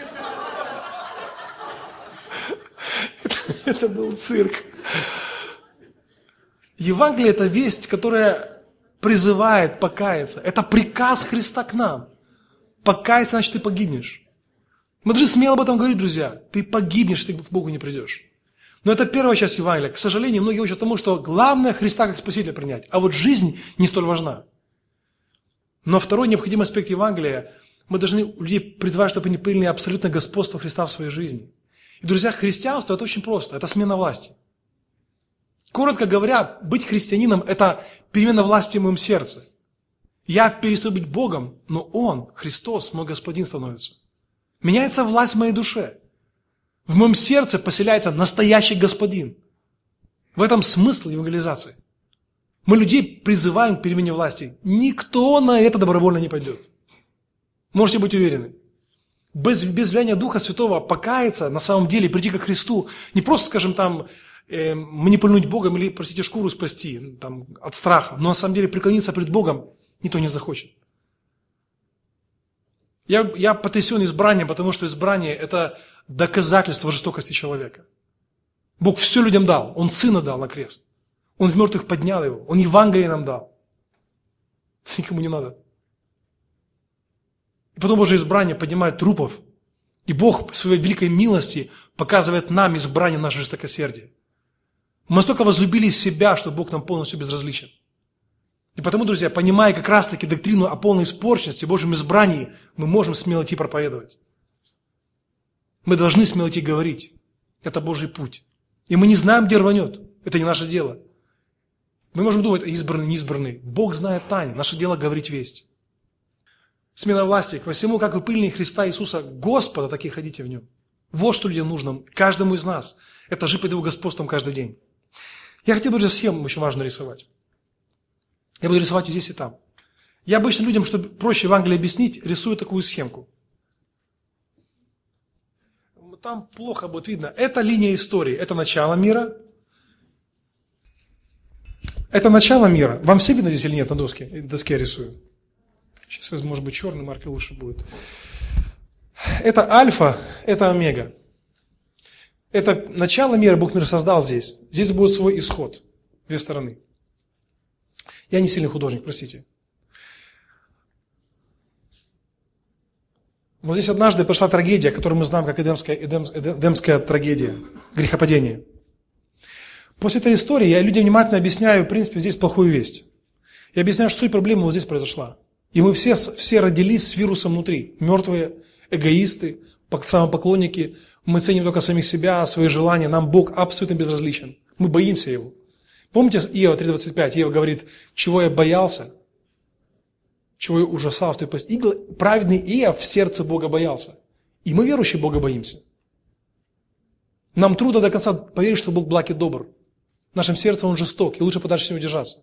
Это был цирк. Евангелие – это весть, которая призывает покаяться. Это приказ Христа к нам. Покаяться, значит, ты погибнешь. Мы должны смело об этом говорить, друзья. Ты погибнешь, если ты к Богу не придешь. Но это первая часть Евангелия. К сожалению, многие учат тому, что главное Христа как Спасителя принять. А вот жизнь не столь важна. Но второй необходимый аспект Евангелия – мы должны людей призывать, чтобы они приняли абсолютное господство Христа в своей жизни. И, друзья, христианство – это очень просто. Это смена власти. Коротко говоря, быть христианином – это перемена власти в моем сердце. Я перестаю быть Богом, но Он, Христос, мой Господин становится. Меняется власть в моей душе. В моем сердце поселяется настоящий Господин. В этом смысл евангелизации. Мы людей призываем к перемене власти. Никто на это добровольно не пойдет. Можете быть уверены. Без, без влияния Духа Святого покаяться, на самом деле прийти ко Христу, не просто, скажем, там, э, манипульнуть Богом или, простите, шкуру спасти там, от страха, но на самом деле преклониться пред Богом никто не захочет. Я, я потрясен избранием, потому что избрание – это доказательство жестокости человека. Бог все людям дал. Он Сына дал на крест. Он из мертвых поднял его. Он Евангелие нам дал. Это никому не надо. И потом Божье избрание поднимает трупов. И Бог в своей великой милости показывает нам избрание наше жестокосердие. Мы настолько возлюбили себя, что Бог нам полностью безразличен. И потому, друзья, понимая как раз-таки доктрину о полной испорченности, Божьем избрании, мы можем смело идти проповедовать. Мы должны смело идти говорить. Это Божий путь. И мы не знаем, где рванет. Это не наше дело. Мы можем думать: избранный, неизбранный. Бог знает тайны. Наше дело говорить весть. Смена власти к всему, как вы пыльные Христа Иисуса, Господа, так и ходите в Нем. Вот что людям нужно, каждому из нас. Это жить под Его господством каждый день. Я хотел бы уже схему очень важно рисовать. Я буду рисовать и здесь, и там. Я обычно людям, чтобы проще Евангелие объяснить, рисую такую схемку. Там плохо будет видно. Это линия истории. Это начало мира. Это начало мира. Вам все видно здесь или нет на доске? На доске я рисую. Сейчас, может быть, черный маркер лучше будет. Это альфа, это омега. Это начало мира, Бог мир создал здесь. Здесь будет свой исход. Две стороны. Я не сильный художник, простите. Вот здесь однажды пошла трагедия, которую мы знаем как Эдемская, Эдем, Эдемская трагедия, грехопадение. После этой истории я людям внимательно объясняю, в принципе, здесь плохую весть. Я объясняю, что суть проблемы вот здесь произошла. И мы все, все родились с вирусом внутри. Мертвые, эгоисты, самопоклонники. Мы ценим только самих себя, свои желания. Нам Бог абсолютно безразличен. Мы боимся Его. Помните Иова три двадцать пять? Иова говорит: чего я боялся, чего я ужасался. То есть праведный Иов в сердце Бога боялся. И мы, верующие, Бога боимся. Нам трудно до конца поверить, что Бог благ и добр. В нашем сердце Он жесток, и лучше подальше с Него держаться.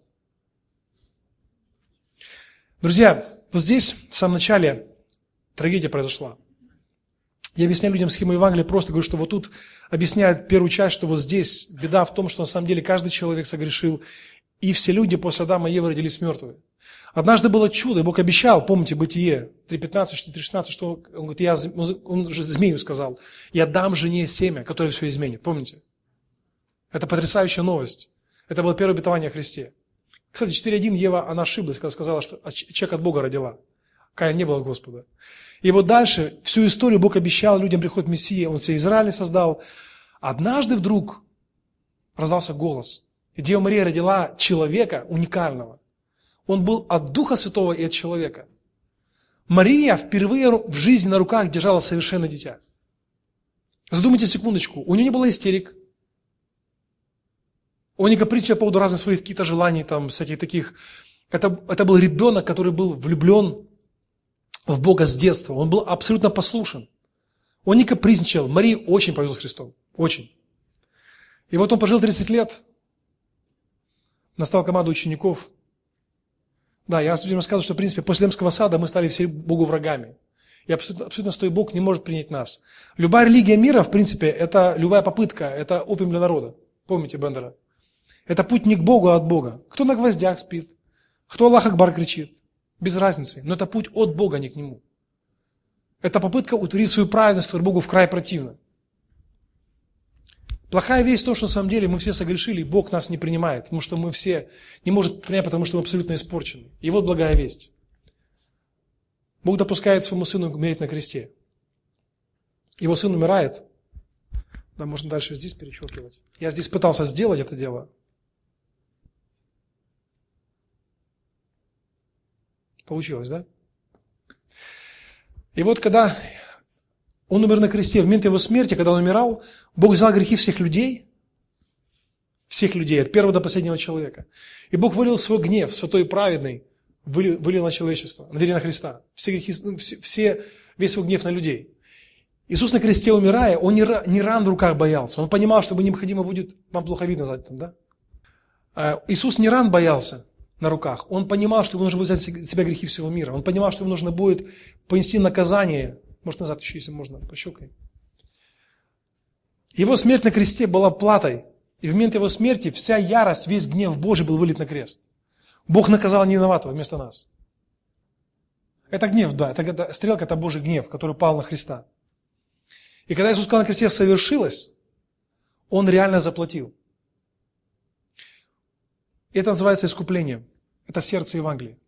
Друзья, вот здесь, в самом начале, трагедия произошла. Я объясняю людям схему Евангелия, просто говорю, что вот тут объясняют первую часть, что вот здесь беда в том, что на самом деле каждый человек согрешил, и все люди после Адама и Евы родились мертвые. Однажды было чудо, Бог обещал, помните, Бытие три пятнадцать, три шестнадцать, что Он говорит, я, он же змею сказал, я дам жене семя, которое все изменит, помните? Это потрясающая новость. Это было первое обетование о Христе. Кстати, четыре один Ева, она ошиблась, когда сказала, что человек от Бога родила. Каин не был от Господа. И вот дальше, всю историю Бог обещал, людям приходит Мессия, Он себе Израиль создал. Однажды вдруг раздался голос, и Дева Мария родила человека уникального. Он был от Духа Святого и от человека. Мария впервые в жизни на руках держала совершенное дитя. Задумайте секундочку, у нее не было истерик. Он не капризничал по поводу разных своих каких-то желаний, там, всяких таких. Это, это был ребенок, который был влюблен в Бога с детства. Он был абсолютно послушен. Он не капризничал. Марии очень повезло с Христом. Очень. И вот он пожил тридцать лет. Настала команда учеников. Да, я людям рассказываю, что, в принципе, после Эдемского сада мы стали все Богу врагами. И абсолютно, абсолютно стой Бог не может принять нас. Любая религия мира, в принципе, это любая попытка, это опиум для народа. Помните Бендера? Это путь не к Богу, а от Бога. Кто на гвоздях спит, кто Аллах Акбар кричит. Без разницы. Но это путь от Бога, а не к Нему. Это попытка утвердить свою праведность, которая Богу в край противна. Плохая весть в том, что на самом деле мы все согрешили, и Бог нас не принимает, потому что мы все не может принять, потому что мы абсолютно испорчены. И вот благая весть. Бог допускает своему сыну умереть на кресте. Его сын умирает. Да, можно дальше здесь перечеркивать. Я здесь пытался сделать это дело. Получилось, да? И вот когда Он умер на кресте, в момент Его смерти, когда Он умирал, Бог взял грехи всех людей, всех людей, от первого до последнего человека. И Бог вылил свой гнев, святой и праведный, вылил, вылил на человечество, на на Христа. Все грехи, ну, все, все, весь свой гнев на людей. Иисус на кресте, умирая, Он не, не ран в руках боялся. Он понимал, что необходимо будет, вам плохо видно сзади там, да? А Иисус не ран боялся на руках. Он понимал, что ему нужно будет взять на себя грехи всего мира. Он понимал, что ему нужно будет понести наказание. Может, назад еще, если можно, пощелкай. Его смерть на кресте была платой. И в момент Его смерти вся ярость, весь гнев Божий был вылит на крест. Бог наказал невиноватого вместо нас. Это гнев, да. Это, это, стрелка – это Божий гнев, который пал на Христа. И когда Иисус сказал на кресте «совершилось», Он реально заплатил. И это называется искуплением. Это сердце Евангелия.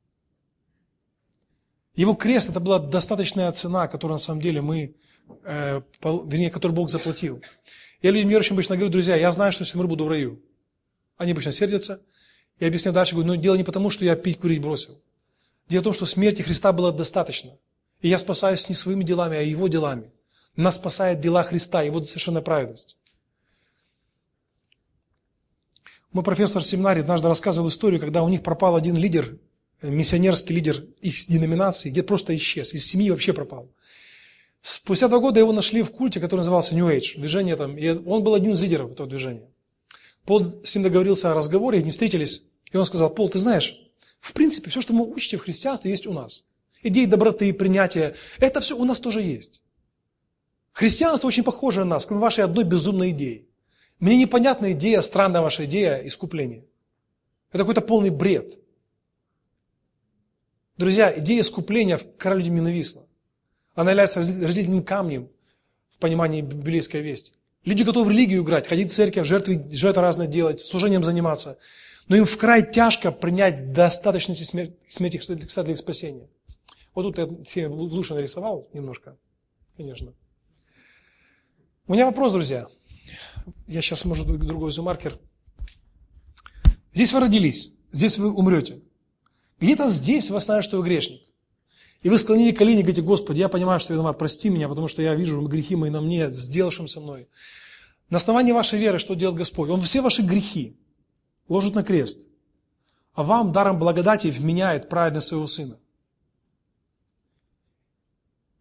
Его крест – это была достаточная цена, которую на самом деле мы, э, пол, вернее, которую Бог заплатил. Я людям верующим обычно говорю, друзья, я знаю, что если умру, буду в раю. Они обычно сердятся. Я объясняю дальше, говорю, но дело не потому, что я пить, курить бросил. Дело в том, что смерти Христа было достаточно. И я спасаюсь не своими делами, а Его делами. Нас спасает дела Христа, Его совершенная праведность. Мой профессор в семинаре однажды рассказывал историю, когда у них пропал один лидер, миссионерский лидер их деноминации, где просто исчез, из семьи вообще пропал. Спустя два года его нашли в культе, который назывался New Age, движение там, и он был один из лидеров этого движения. Пол с ним договорился о разговоре, они встретились, и он сказал: Пол, ты знаешь, в принципе, все, что мы учите в христианстве, есть у нас. Идеи доброты, принятия, это все у нас тоже есть. Христианство очень похоже на нас, кроме вашей одной безумной идеи. Мне непонятна идея, странная ваша идея искупления. Это какой-то полный бред. Друзья, идея искупления кора людям ненавистна. Она является разделительным камнем в понимании библейской вести. Люди готовы в религию играть, ходить в церковь, жертвы, жертвы разные делать, служением заниматься. Но им в край тяжко принять достаточности смерти, смерти Христа для их спасения. Вот тут я себе лучше нарисовал немножко, конечно. У меня вопрос, друзья. Я сейчас, может, другой зум-маркер. Здесь вы родились, здесь вы умрете. Где-то здесь вы знаете, что вы грешник. И вы склонили колени и говорите: Господи, я понимаю, что я виноват, прости меня, потому что я вижу грехи мои на мне, сделавшим со мной. На основании вашей веры что делает Господь? Он все ваши грехи ложит на крест, а вам даром благодати вменяет праведность своего Сына.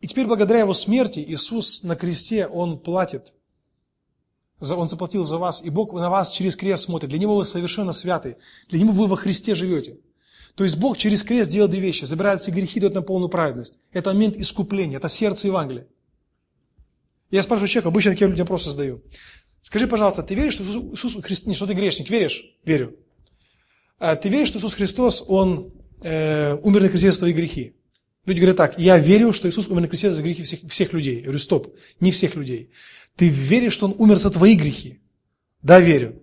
И теперь благодаря Его смерти Иисус на кресте, Он платит. Он заплатил за вас, и Бог на вас через крест смотрит. Для Него вы совершенно святы. Для Него вы во Христе живете. То есть Бог через крест делает две вещи. Забирает все грехи, дает нам полную праведность. Это момент искупления, это сердце Евангелия. Я спрашиваю человека, обычно такие людям просто задаю. Скажи, пожалуйста, ты веришь, что Иисус Христос... Не, что ты грешник, веришь? Верю. А ты веришь, что Иисус Христос, Он э, умер на кресте за твои грехи? Люди говорят так, я верю, что Иисус умер на кресте за грехи всех, всех людей. Я говорю, стоп, не всех людей. Ты веришь, что Он умер за твои грехи? Да, верю.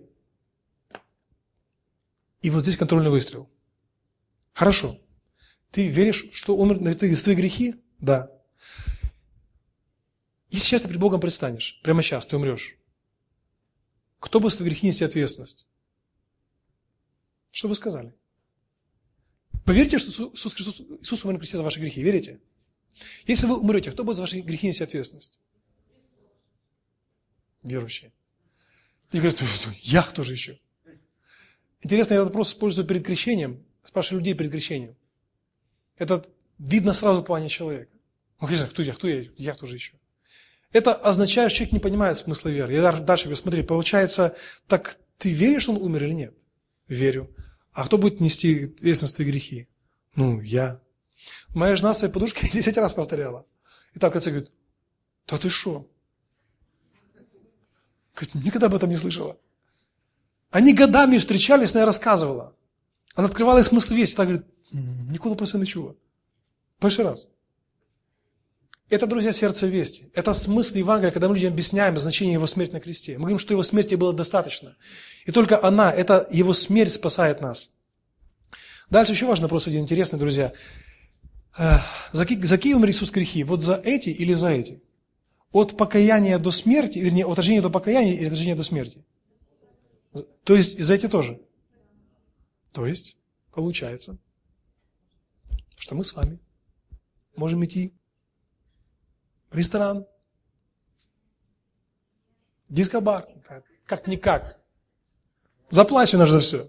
И вот здесь контрольный выстрел. Хорошо. Ты веришь, что умер за твои грехи? Да. И сейчас ты перед Богом предстанешь, прямо сейчас ты умрешь. Кто будет за твои грехи нести ответственность? Что вы сказали? Поверите, что Иисус Христос, Иисус умер на кресте за ваши грехи? Верите? Если вы умрете, кто будет за ваши грехи нести ответственность? Верующие. И говорят, я кто же еще? Интересно, я этот вопрос использую перед крещением, спрашиваю людей перед крещением. Это видно сразу по плане человека. Он говорит, кто я, кто я, я кто же еще? Это означает, что человек не понимает смысла веры. Я дальше говорю, смотри, получается, так ты веришь, что он умер или нет? Верю. А кто будет нести ответственность за твои грехи? Ну, я. Моя жена своей подружкой десять раз повторяла. И так в конце говорит, да ты шо? Говорит, никогда об этом не слышала. Они годами встречались, она рассказывала. Она открывала смысл вести, так говорит, ніколи про це не чула. Перший раз. Это, друзья, сердце вести. Это смысл Евангелия, когда мы людям объясняем значение Его смерти на кресте. Мы говорим, что Его смерти было достаточно. И только она, это Его смерть спасает нас. Дальше еще важный вопрос один интересный, друзья. За какие умер Иисус грехи? Вот за эти или за эти? От покаяния до смерти, вернее, от рождения до покаяния или от рождения до смерти? То есть за эти тоже? То есть, получается, что мы с вами можем идти в ресторан, диско-бар, как-никак. Заплачено же за все.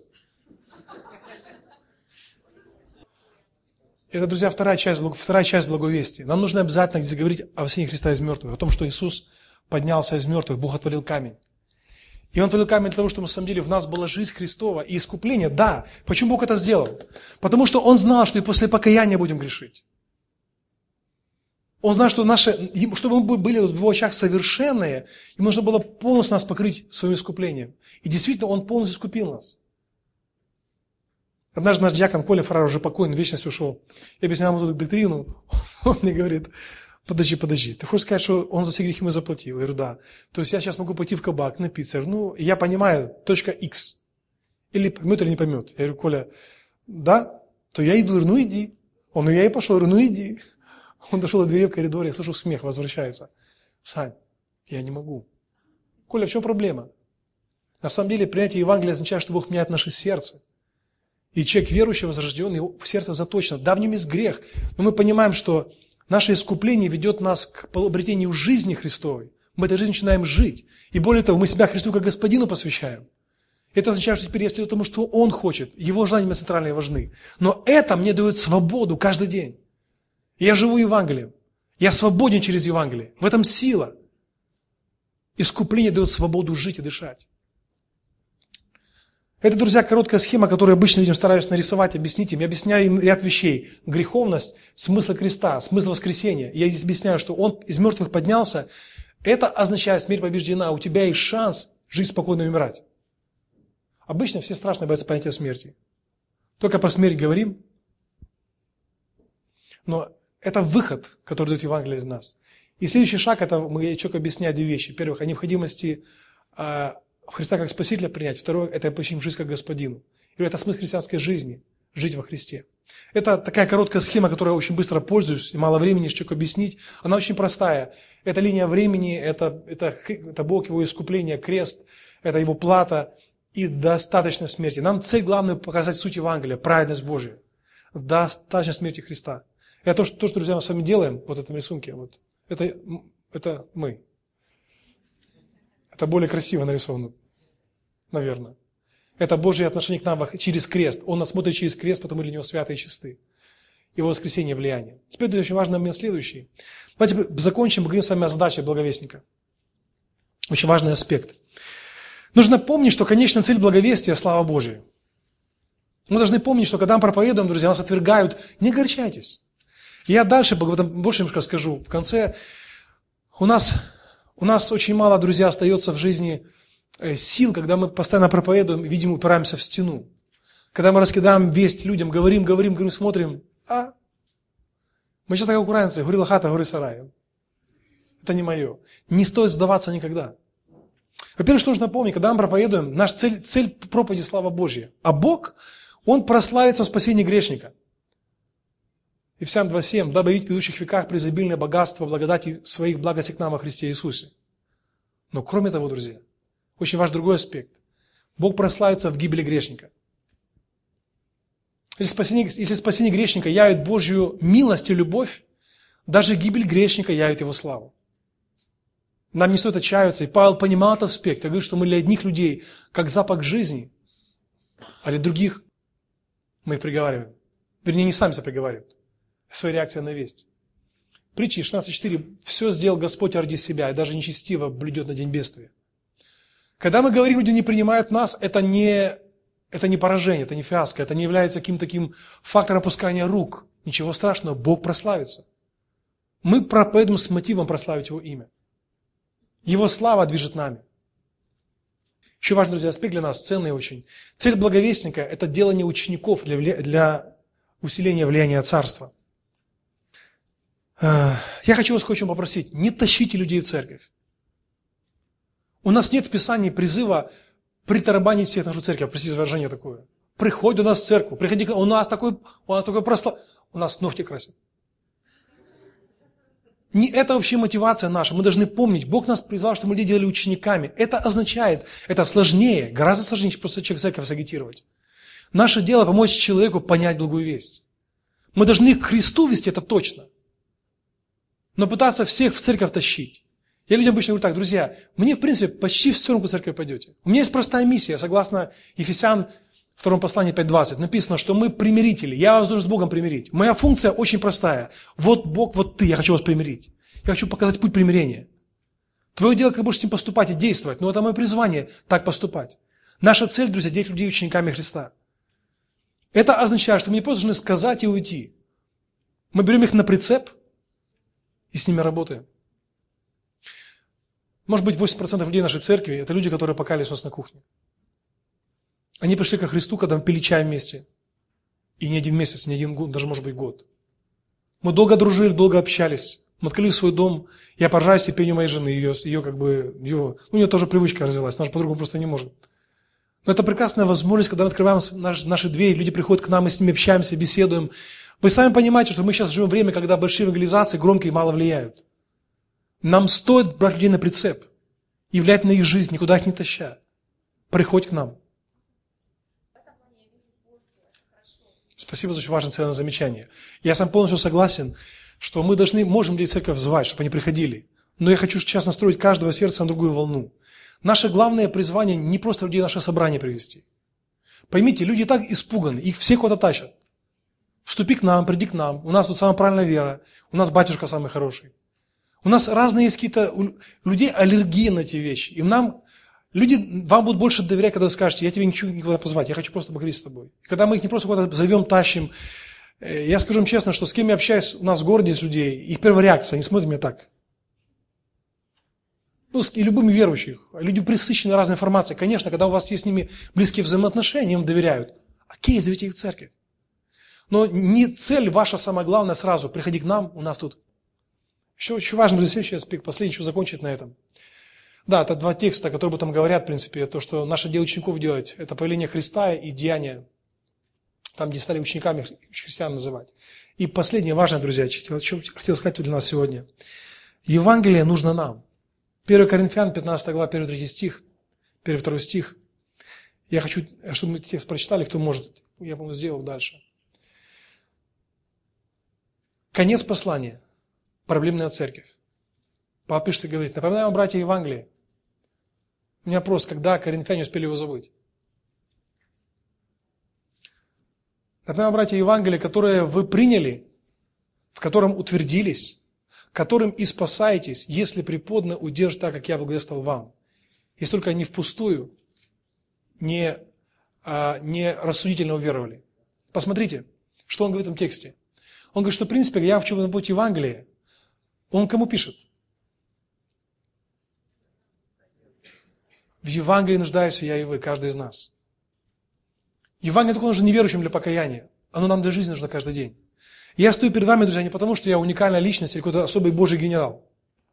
Это, друзья, вторая часть, вторая часть благовестия. Нам нужно обязательно здесь говорить о воскресении Христа из мертвых, о том, что Иисус поднялся из мертвых, Бог отвалил камень. И Он отвалил камень для того, чтобы на самом деле в нас была жизнь Христова и искупление. Да, почему Бог это сделал? Потому что Он знал, что и после покаяния будем грешить. Он знал, что наши, чтобы мы были в Его очах совершенные, им нужно было полностью нас покрыть своим искуплением. И действительно, Он полностью искупил нас. Однажды наш диакон Коля Фарар, уже покойный, в вечность ушел. Я объяснял ему эту доктрину, он мне говорит, подожди, подожди, ты хочешь сказать, что Он за все грехи мы заплатил? Я говорю, да. То есть я сейчас могу пойти в кабак, напиться. Я говорю, ну, я понимаю, точка X. Или поймет, или не поймет. Я говорю, Коля, да? То я иду, говорю, ну иди. Он, ну я и пошел, говорю, ну иди. Он дошел до двери в коридоре, я слышу смех, возвращается. Сань, я не могу. Коля, в чем проблема? На самом деле, принятие Евангелия означает, что Бог меняет наше сердце. И человек верующий, возрожденный, его в сердце заточено. Да, в нем есть грех, но мы понимаем, что наше искупление ведет нас к обретению жизни Христовой. Мы этой жизнью начинаем жить. И более того, мы себя Христу как Господину посвящаем. Это означает, что теперь я следую тому, что Он хочет. Его желания мне центральные важны. Но это мне дает свободу каждый день. Я живу Евангелием. Я свободен через Евангелие. В этом сила. Искупление дает свободу жить и дышать. Это, друзья, короткая схема, которую обычно людям стараюсь нарисовать, объяснить им. Я объясняю им ряд вещей. Греховность, смысл креста, смысл воскресения. Я здесь объясняю, что Он из мертвых поднялся. Это означает, смерть побеждена. У тебя есть шанс жить спокойно и умирать. Обычно все страшно боятся понятия смерти. Только про смерть говорим. Но это выход, который дает Евангелие для нас. И следующий шаг, это мы четко объясняем две вещи. Первых, о необходимости э, Христа как Спасителя принять. Второе, это почему жизнь как Господину. И это смысл христианской жизни, жить во Христе. Это такая короткая схема, которой я очень быстро пользуюсь, и мало времени, чтобы объяснить. Она очень простая. Это линия времени, это, это, это Бог, Его искупление, крест, это Его плата и достаточно смерти. Нам цель главная показать суть Евангелия, праведность Божия. Достаточно смерти Христа. Это то, что, то, что, друзья, мы с вами делаем, вот в этом рисунке, вот, это, это мы. Это более красиво нарисовано, наверное. Это Божье отношение к нам через крест. Он нас смотрит через крест, потому что для Него святые и чисты. и воскресение влияние. Теперь очень важный момент следующий. Давайте закончим, поговорим с вами о задаче благовестника. Очень важный аспект. Нужно помнить, что конечная цель благовестия – слава Божия. Мы должны помнить, что когда мы проповедуем, друзья, нас отвергают, не огорчайтесь. Я дальше об этом больше немножко скажу. В конце у нас, у нас очень мало, друзья, остается в жизни сил, когда мы постоянно проповедуем, видим, упираемся в стену. Когда мы раскидаем весть людям, говорим, говорим, говорим, смотрим, а мы сейчас как украинцы, горела хата, гори сарай. Это не мое. Не стоит сдаваться никогда. Во-первых, что нужно помнить, когда мы проповедуем, наша цель, цель проповеди – слава Божья. А Бог, Он прославится в спасении грешника. Ефесянам два семь. «Дабы видеть в грядущих веках преизобильное богатство благодати своих благости к нам во Христе Иисусе». Но кроме того, друзья, очень важный другой аспект. Бог прославится в гибели грешника. Если спасение, если спасение грешника явит Божью милость и любовь, даже гибель грешника явит Его славу. Нам не стоит отчаиваться. И Павел понимал этот аспект. Я говорю, что мы для одних людей, как запах жизни, а для других мы их приговариваем. Вернее, не сами себя приговаривают. Своя реакция на весть. Притчи шестнадцать четыре. «Все сделал Господь ради себя, и даже нечестиво блюдет на день бедствия». Когда мы говорим, люди не принимают нас, это не, это не поражение, это не фиаско, это не является каким-то таким фактором опускания рук. Ничего страшного, Бог прославится. Мы проповедуем с мотивом прославить Его имя. Его слава движет нами. Еще важный, друзья, аспект для нас, ценный очень. Цель благовестника – это делание учеников для, для усиления влияния Царства. Я хочу вас кое-что попросить. Не тащите людей в церковь. У нас нет в Писании призыва притарабанить всех в нашу церковь. Простите за выражение такое. Приходи у нас в церковь. Приходи, у нас такой, у нас такой прослав... У нас ногти красят. Не это вообще мотивация наша. Мы должны помнить, Бог нас призвал, чтобы мы людей делали учениками. Это означает, это сложнее, гораздо сложнее, чем просто человек в церковь сагитировать. Наше дело помочь человеку понять благую весть. Мы должны к Христу вести, это точно. Но пытаться всех в церковь тащить. Я людям обычно говорю так: друзья, мне в принципе почти все равно, в церковь пойдете. У меня есть простая миссия, согласно Ефесян втором послании пять двадцать, написано, что мы примирители. Я вас должен с Богом примирить. Моя функция очень простая. Вот Бог, вот ты, я хочу вас примирить. Я хочу показать путь примирения. Твое дело, как будешь с ним поступать и действовать, но это мое призвание так поступать. Наша цель, друзья, делать людей учениками Христа. Это означает, что мы не просто должны сказать и уйти. Мы берем их на прицеп и с ними работаем. Может быть, восемьдесят процентов людей нашей церкви – это люди, которые покаялись у нас на кухне. Они пришли ко Христу, когда мы пили чай вместе. И не один месяц, не один год, даже, может быть, год. Мы долго дружили, долго общались. Мы открыли свой дом. Я поражаюсь терпению моей жены. Ее, ее как бы, ее, ну, у нее тоже привычка развилась. Она же по-другому просто не может. Но это прекрасная возможность, когда мы открываем наш, наши двери, люди приходят к нам, мы с ними общаемся, беседуем. Вы сами понимаете, что мы сейчас живем в время, когда большие евангелизации громкие и мало влияют. Нам стоит брать людей на прицеп и влиять на их жизнь, никуда их не таща. Приходь к нам. Спасибо за очень важное ценное замечание. Я сам полностью согласен, что мы должны, можем людей в церковь звать, чтобы они приходили. Но я хочу сейчас настроить каждого сердца на другую волну. Наше главное призвание не просто людей в наше собрание привести. Поймите, люди так испуганы, их все куда-то тащат. Вступи к нам, приди к нам, у нас тут самая правильная вера, у нас батюшка самый хороший. У нас разные есть какие-то, у людей аллергия на эти вещи. И нам, люди вам будут больше доверять, когда вы скажете: я тебя ничего никуда позвать, я хочу просто поговорить с тобой. И когда мы их не просто куда-то зовем, тащим, я скажу им честно, что с кем я общаюсь у нас в городе с людей, их первая реакция, они смотрят меня так. Ну, и любыми верующими. Люди пресыщены разной информацией. Конечно, когда у вас есть с ними близкие взаимоотношения, им доверяют. Окей, зовите их в церковь. Но не цель ваша самая главная сразу. Приходи к нам, у нас тут. Еще очень важный, друзья, следующий аспект, последний, еще закончить на этом. Да, это два текста, которые об этом говорят, в принципе, то, что наше дело учеников делать, это появление Христа и деяния, там, где стали учениками христиан называть. И последнее важное, друзья, что хотел сказать для нас сегодня. Евангелие нужно нам. первое Коринфянам, пятнадцатая глава, первый третий стих, первый второй стих. Я хочу, чтобы мы текст прочитали, кто может. Я, по-моему, сделал дальше. Конец послания. Проблемная церковь. Павел пишет и говорит: напоминаю вам, братья, Евангелие. У меня вопрос: когда коринфяне успели его забыть? Напоминаю вам, братья, Евангелие, которое вы приняли, в котором утвердились, которым и спасаетесь, если преподно удержите так, как я благовествовал вам. Если только не впустую, не, а, не рассудительно уверовали. Посмотрите, что он говорит в этом тексте. Он говорит, что в принципе, я хочу напомнить Евангелие. Он кому пишет? В Евангелии нуждаюсь я и вы, каждый из нас. Евангелие только нужно неверующим для покаяния. Оно нам для жизни нужно каждый день. Я стою перед вами, друзья, не потому, что я уникальная личность или какой-то особый Божий генерал.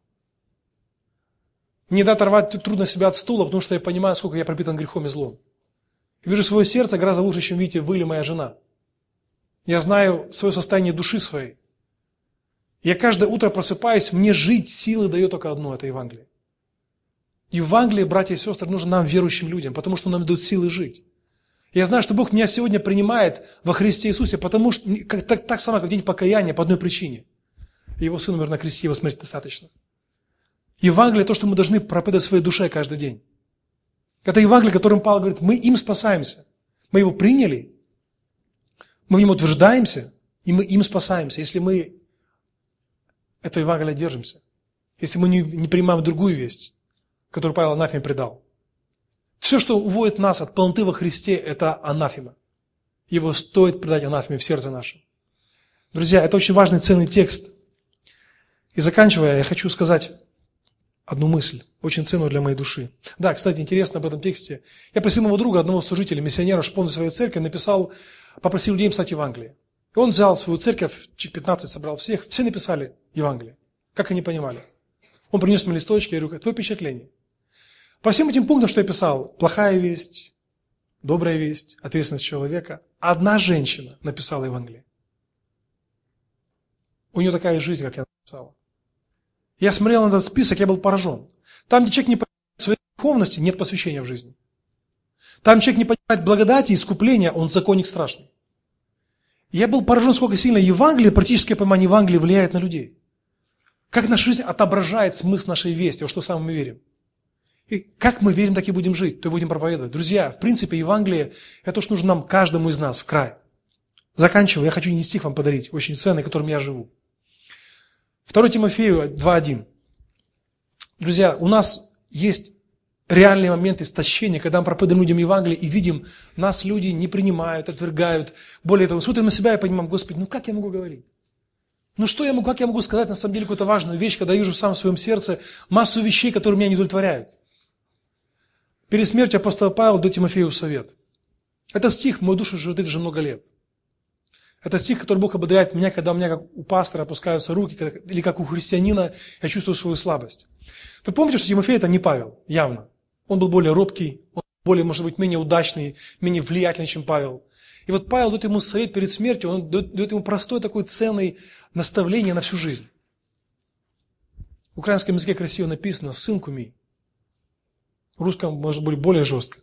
Мне да оторвать трудно себя от стула, потому что я понимаю, сколько я пропитан грехом и злом. Вижу свое сердце гораздо лучше, чем видите вы или моя жена. Я знаю свое состояние души своей. Я каждое утро просыпаюсь, мне жить силы дает только одно, это Евангелие. Евангелие, братья и сестры, нужно нам, верующим людям, потому что нам дают силы жить. Я знаю, что Бог меня сегодня принимает во Христе Иисусе, потому что, как, так, так само, как в день покаяния, по одной причине. Его Сын умер на кресте, его смерть достаточно. Евангелие – то, что мы должны проповедовать своей душе каждый день. Это Евангелие, которым Павел говорит, мы им спасаемся. Мы его приняли, мы в нем утверждаемся, и мы им спасаемся, если мы это Евангелие держимся. Если мы не, не принимаем другую весть, которую Павел анафеме предал. Все, что уводит нас от полноты во Христе, это анафема. Его стоит предать анафеме в сердце нашем. Друзья, это очень важный, ценный текст. И заканчивая, я хочу сказать одну мысль, очень ценную для моей души. Да, кстати, интересно об этом тексте. Я просил моего друга, одного служителя, миссионера, чтобы он в своей церкви написал, попросил людей написать Евангелие. И он взял свою церковь, пятнадцать собрал всех, все написали Евангелие. Как они понимали? Он принес мне листочки, я говорю, твое впечатление. По всем этим пунктам, что я писал, плохая весть, добрая весть, ответственность человека, одна женщина написала Евангелие. У нее такая жизнь, как я написала. Я смотрел на этот список, я был поражен. Там, где человек не понимает своей духовности, нет посвящения в жизни. Там человек не понимает благодати, искупления, он законник страшный. Я был поражен, сколько сильно Евангелие, практическое понимание Евангелия влияет на людей. Как наша жизнь отображает смысл нашей вести, во что сам мы верим. И как мы верим, так и будем жить, то и будем проповедовать. Друзья, в принципе, Евангелие – это то, что нужно нам, каждому из нас, в край. Заканчиваю, я хочу не стих вам подарить, очень ценный, которым я живу. второе Тимофею два один. Друзья, у нас есть реальный момент истощения, когда мы проповедуем людям Евангелие и видим, нас люди не принимают, отвергают. Более того, смотрим на себя и понимаем, Господи, ну как я могу говорить? Ну что я могу, как я могу сказать на самом деле какую-то важную вещь, когда я вижу сам в своем сердце массу вещей, которые меня не удовлетворяют? Перед смертью апостол Павел дает Тимофею совет. Это стих, мою душу живет уже много лет. Это стих, который Бог ободряет меня, когда у меня, как у пастора, опускаются руки, или как у христианина, я чувствую свою слабость. Вы помните, что Тимофей это не Павел, явно. Он был более робкий, он более, может быть, менее удачный, менее влиятельный, чем Павел. И вот Павел дает ему совет перед смертью, он дает, дает ему простой такой ценный наставление на всю жизнь. В украинском языке красиво написано «сынку мій». В русском, может быть, более жестко.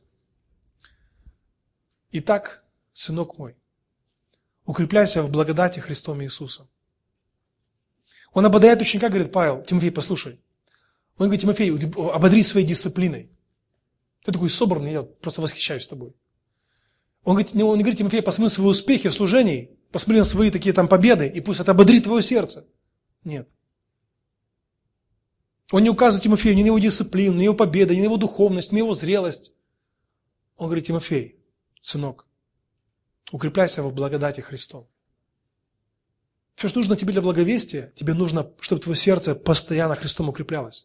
Итак, сынок мой, укрепляйся в благодати Христом Иисусом. Он ободряет ученика, говорит, Павел, Тимофей, послушай. Он говорит, Тимофей, ободри своей дисциплиной. Ты такой собранный, я просто восхищаюсь тобой. Он говорит, он не говорит, Тимофей, посмотри на свои успехи в служении, посмотри на свои такие там победы, и пусть это ободрит твое сердце. Нет. Он не указывает Тимофею ни на его дисциплину, ни на его победы, ни на его духовность, ни на его зрелость. Он говорит, Тимофей, сынок, укрепляйся во благодати Христом. Все, что нужно тебе для благовестия, тебе нужно, чтобы твое сердце постоянно Христом укреплялось.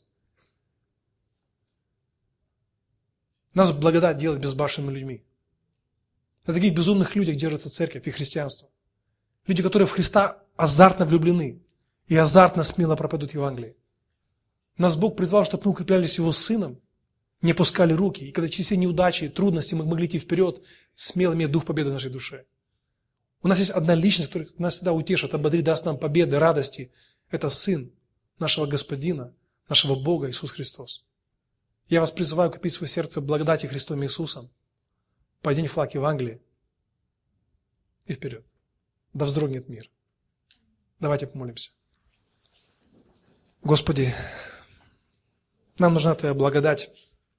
Нас благодать делает безбашенными людьми. На таких безумных людях держится церковь и христианство. Люди, которые в Христа азартно влюблены и азартно смело проповедуют Евангелие. Нас Бог призвал, чтобы мы укреплялись Его Сыном, не опускали руки, и когда через все неудачи, трудности мы могли идти вперед, смело иметь дух победы в нашей душе. У нас есть одна личность, которая нас всегда утешит, ободрит, даст нам победы, радости. Это Сын нашего Господина, нашего Бога Иисус Христос. Я вас призываю купить свое сердце в благодати Христом Иисусом, поднять флаг Евангелия и вперед. Да вздрогнет мир. Давайте помолимся. Господи, нам нужна Твоя благодать,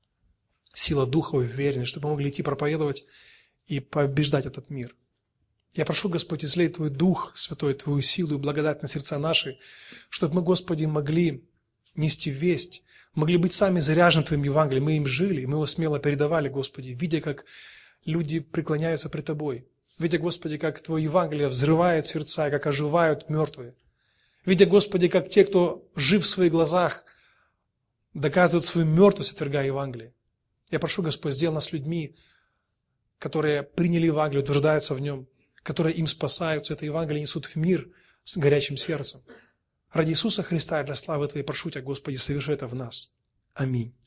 сила Духа, уверенность, чтобы мы могли идти проповедовать и побеждать этот мир. Я прошу, Господь, излей Твой Дух Святой, Твою силу и благодать на сердца наши, чтобы мы, Господи, могли нести весть, могли быть сами заряжены Твоим Евангелием, мы им жили, мы его смело передавали, Господи, видя, как люди преклоняются пред Тобой, видя, Господи, как Твое Евангелие взрывает сердца, как оживают мертвые, видя, Господи, как те, кто жив в своих глазах, доказывают свою мертвость, отвергая Евангелие. Я прошу, Господь, сделай нас людьми, которые приняли Евангелие, утверждаются в нем, которые им спасаются, это Евангелие несут в мир с горячим сердцем. Ради Иисуса Христа и для славы Твоей прошу Тебя, Господи, соверши это в нас. Аминь.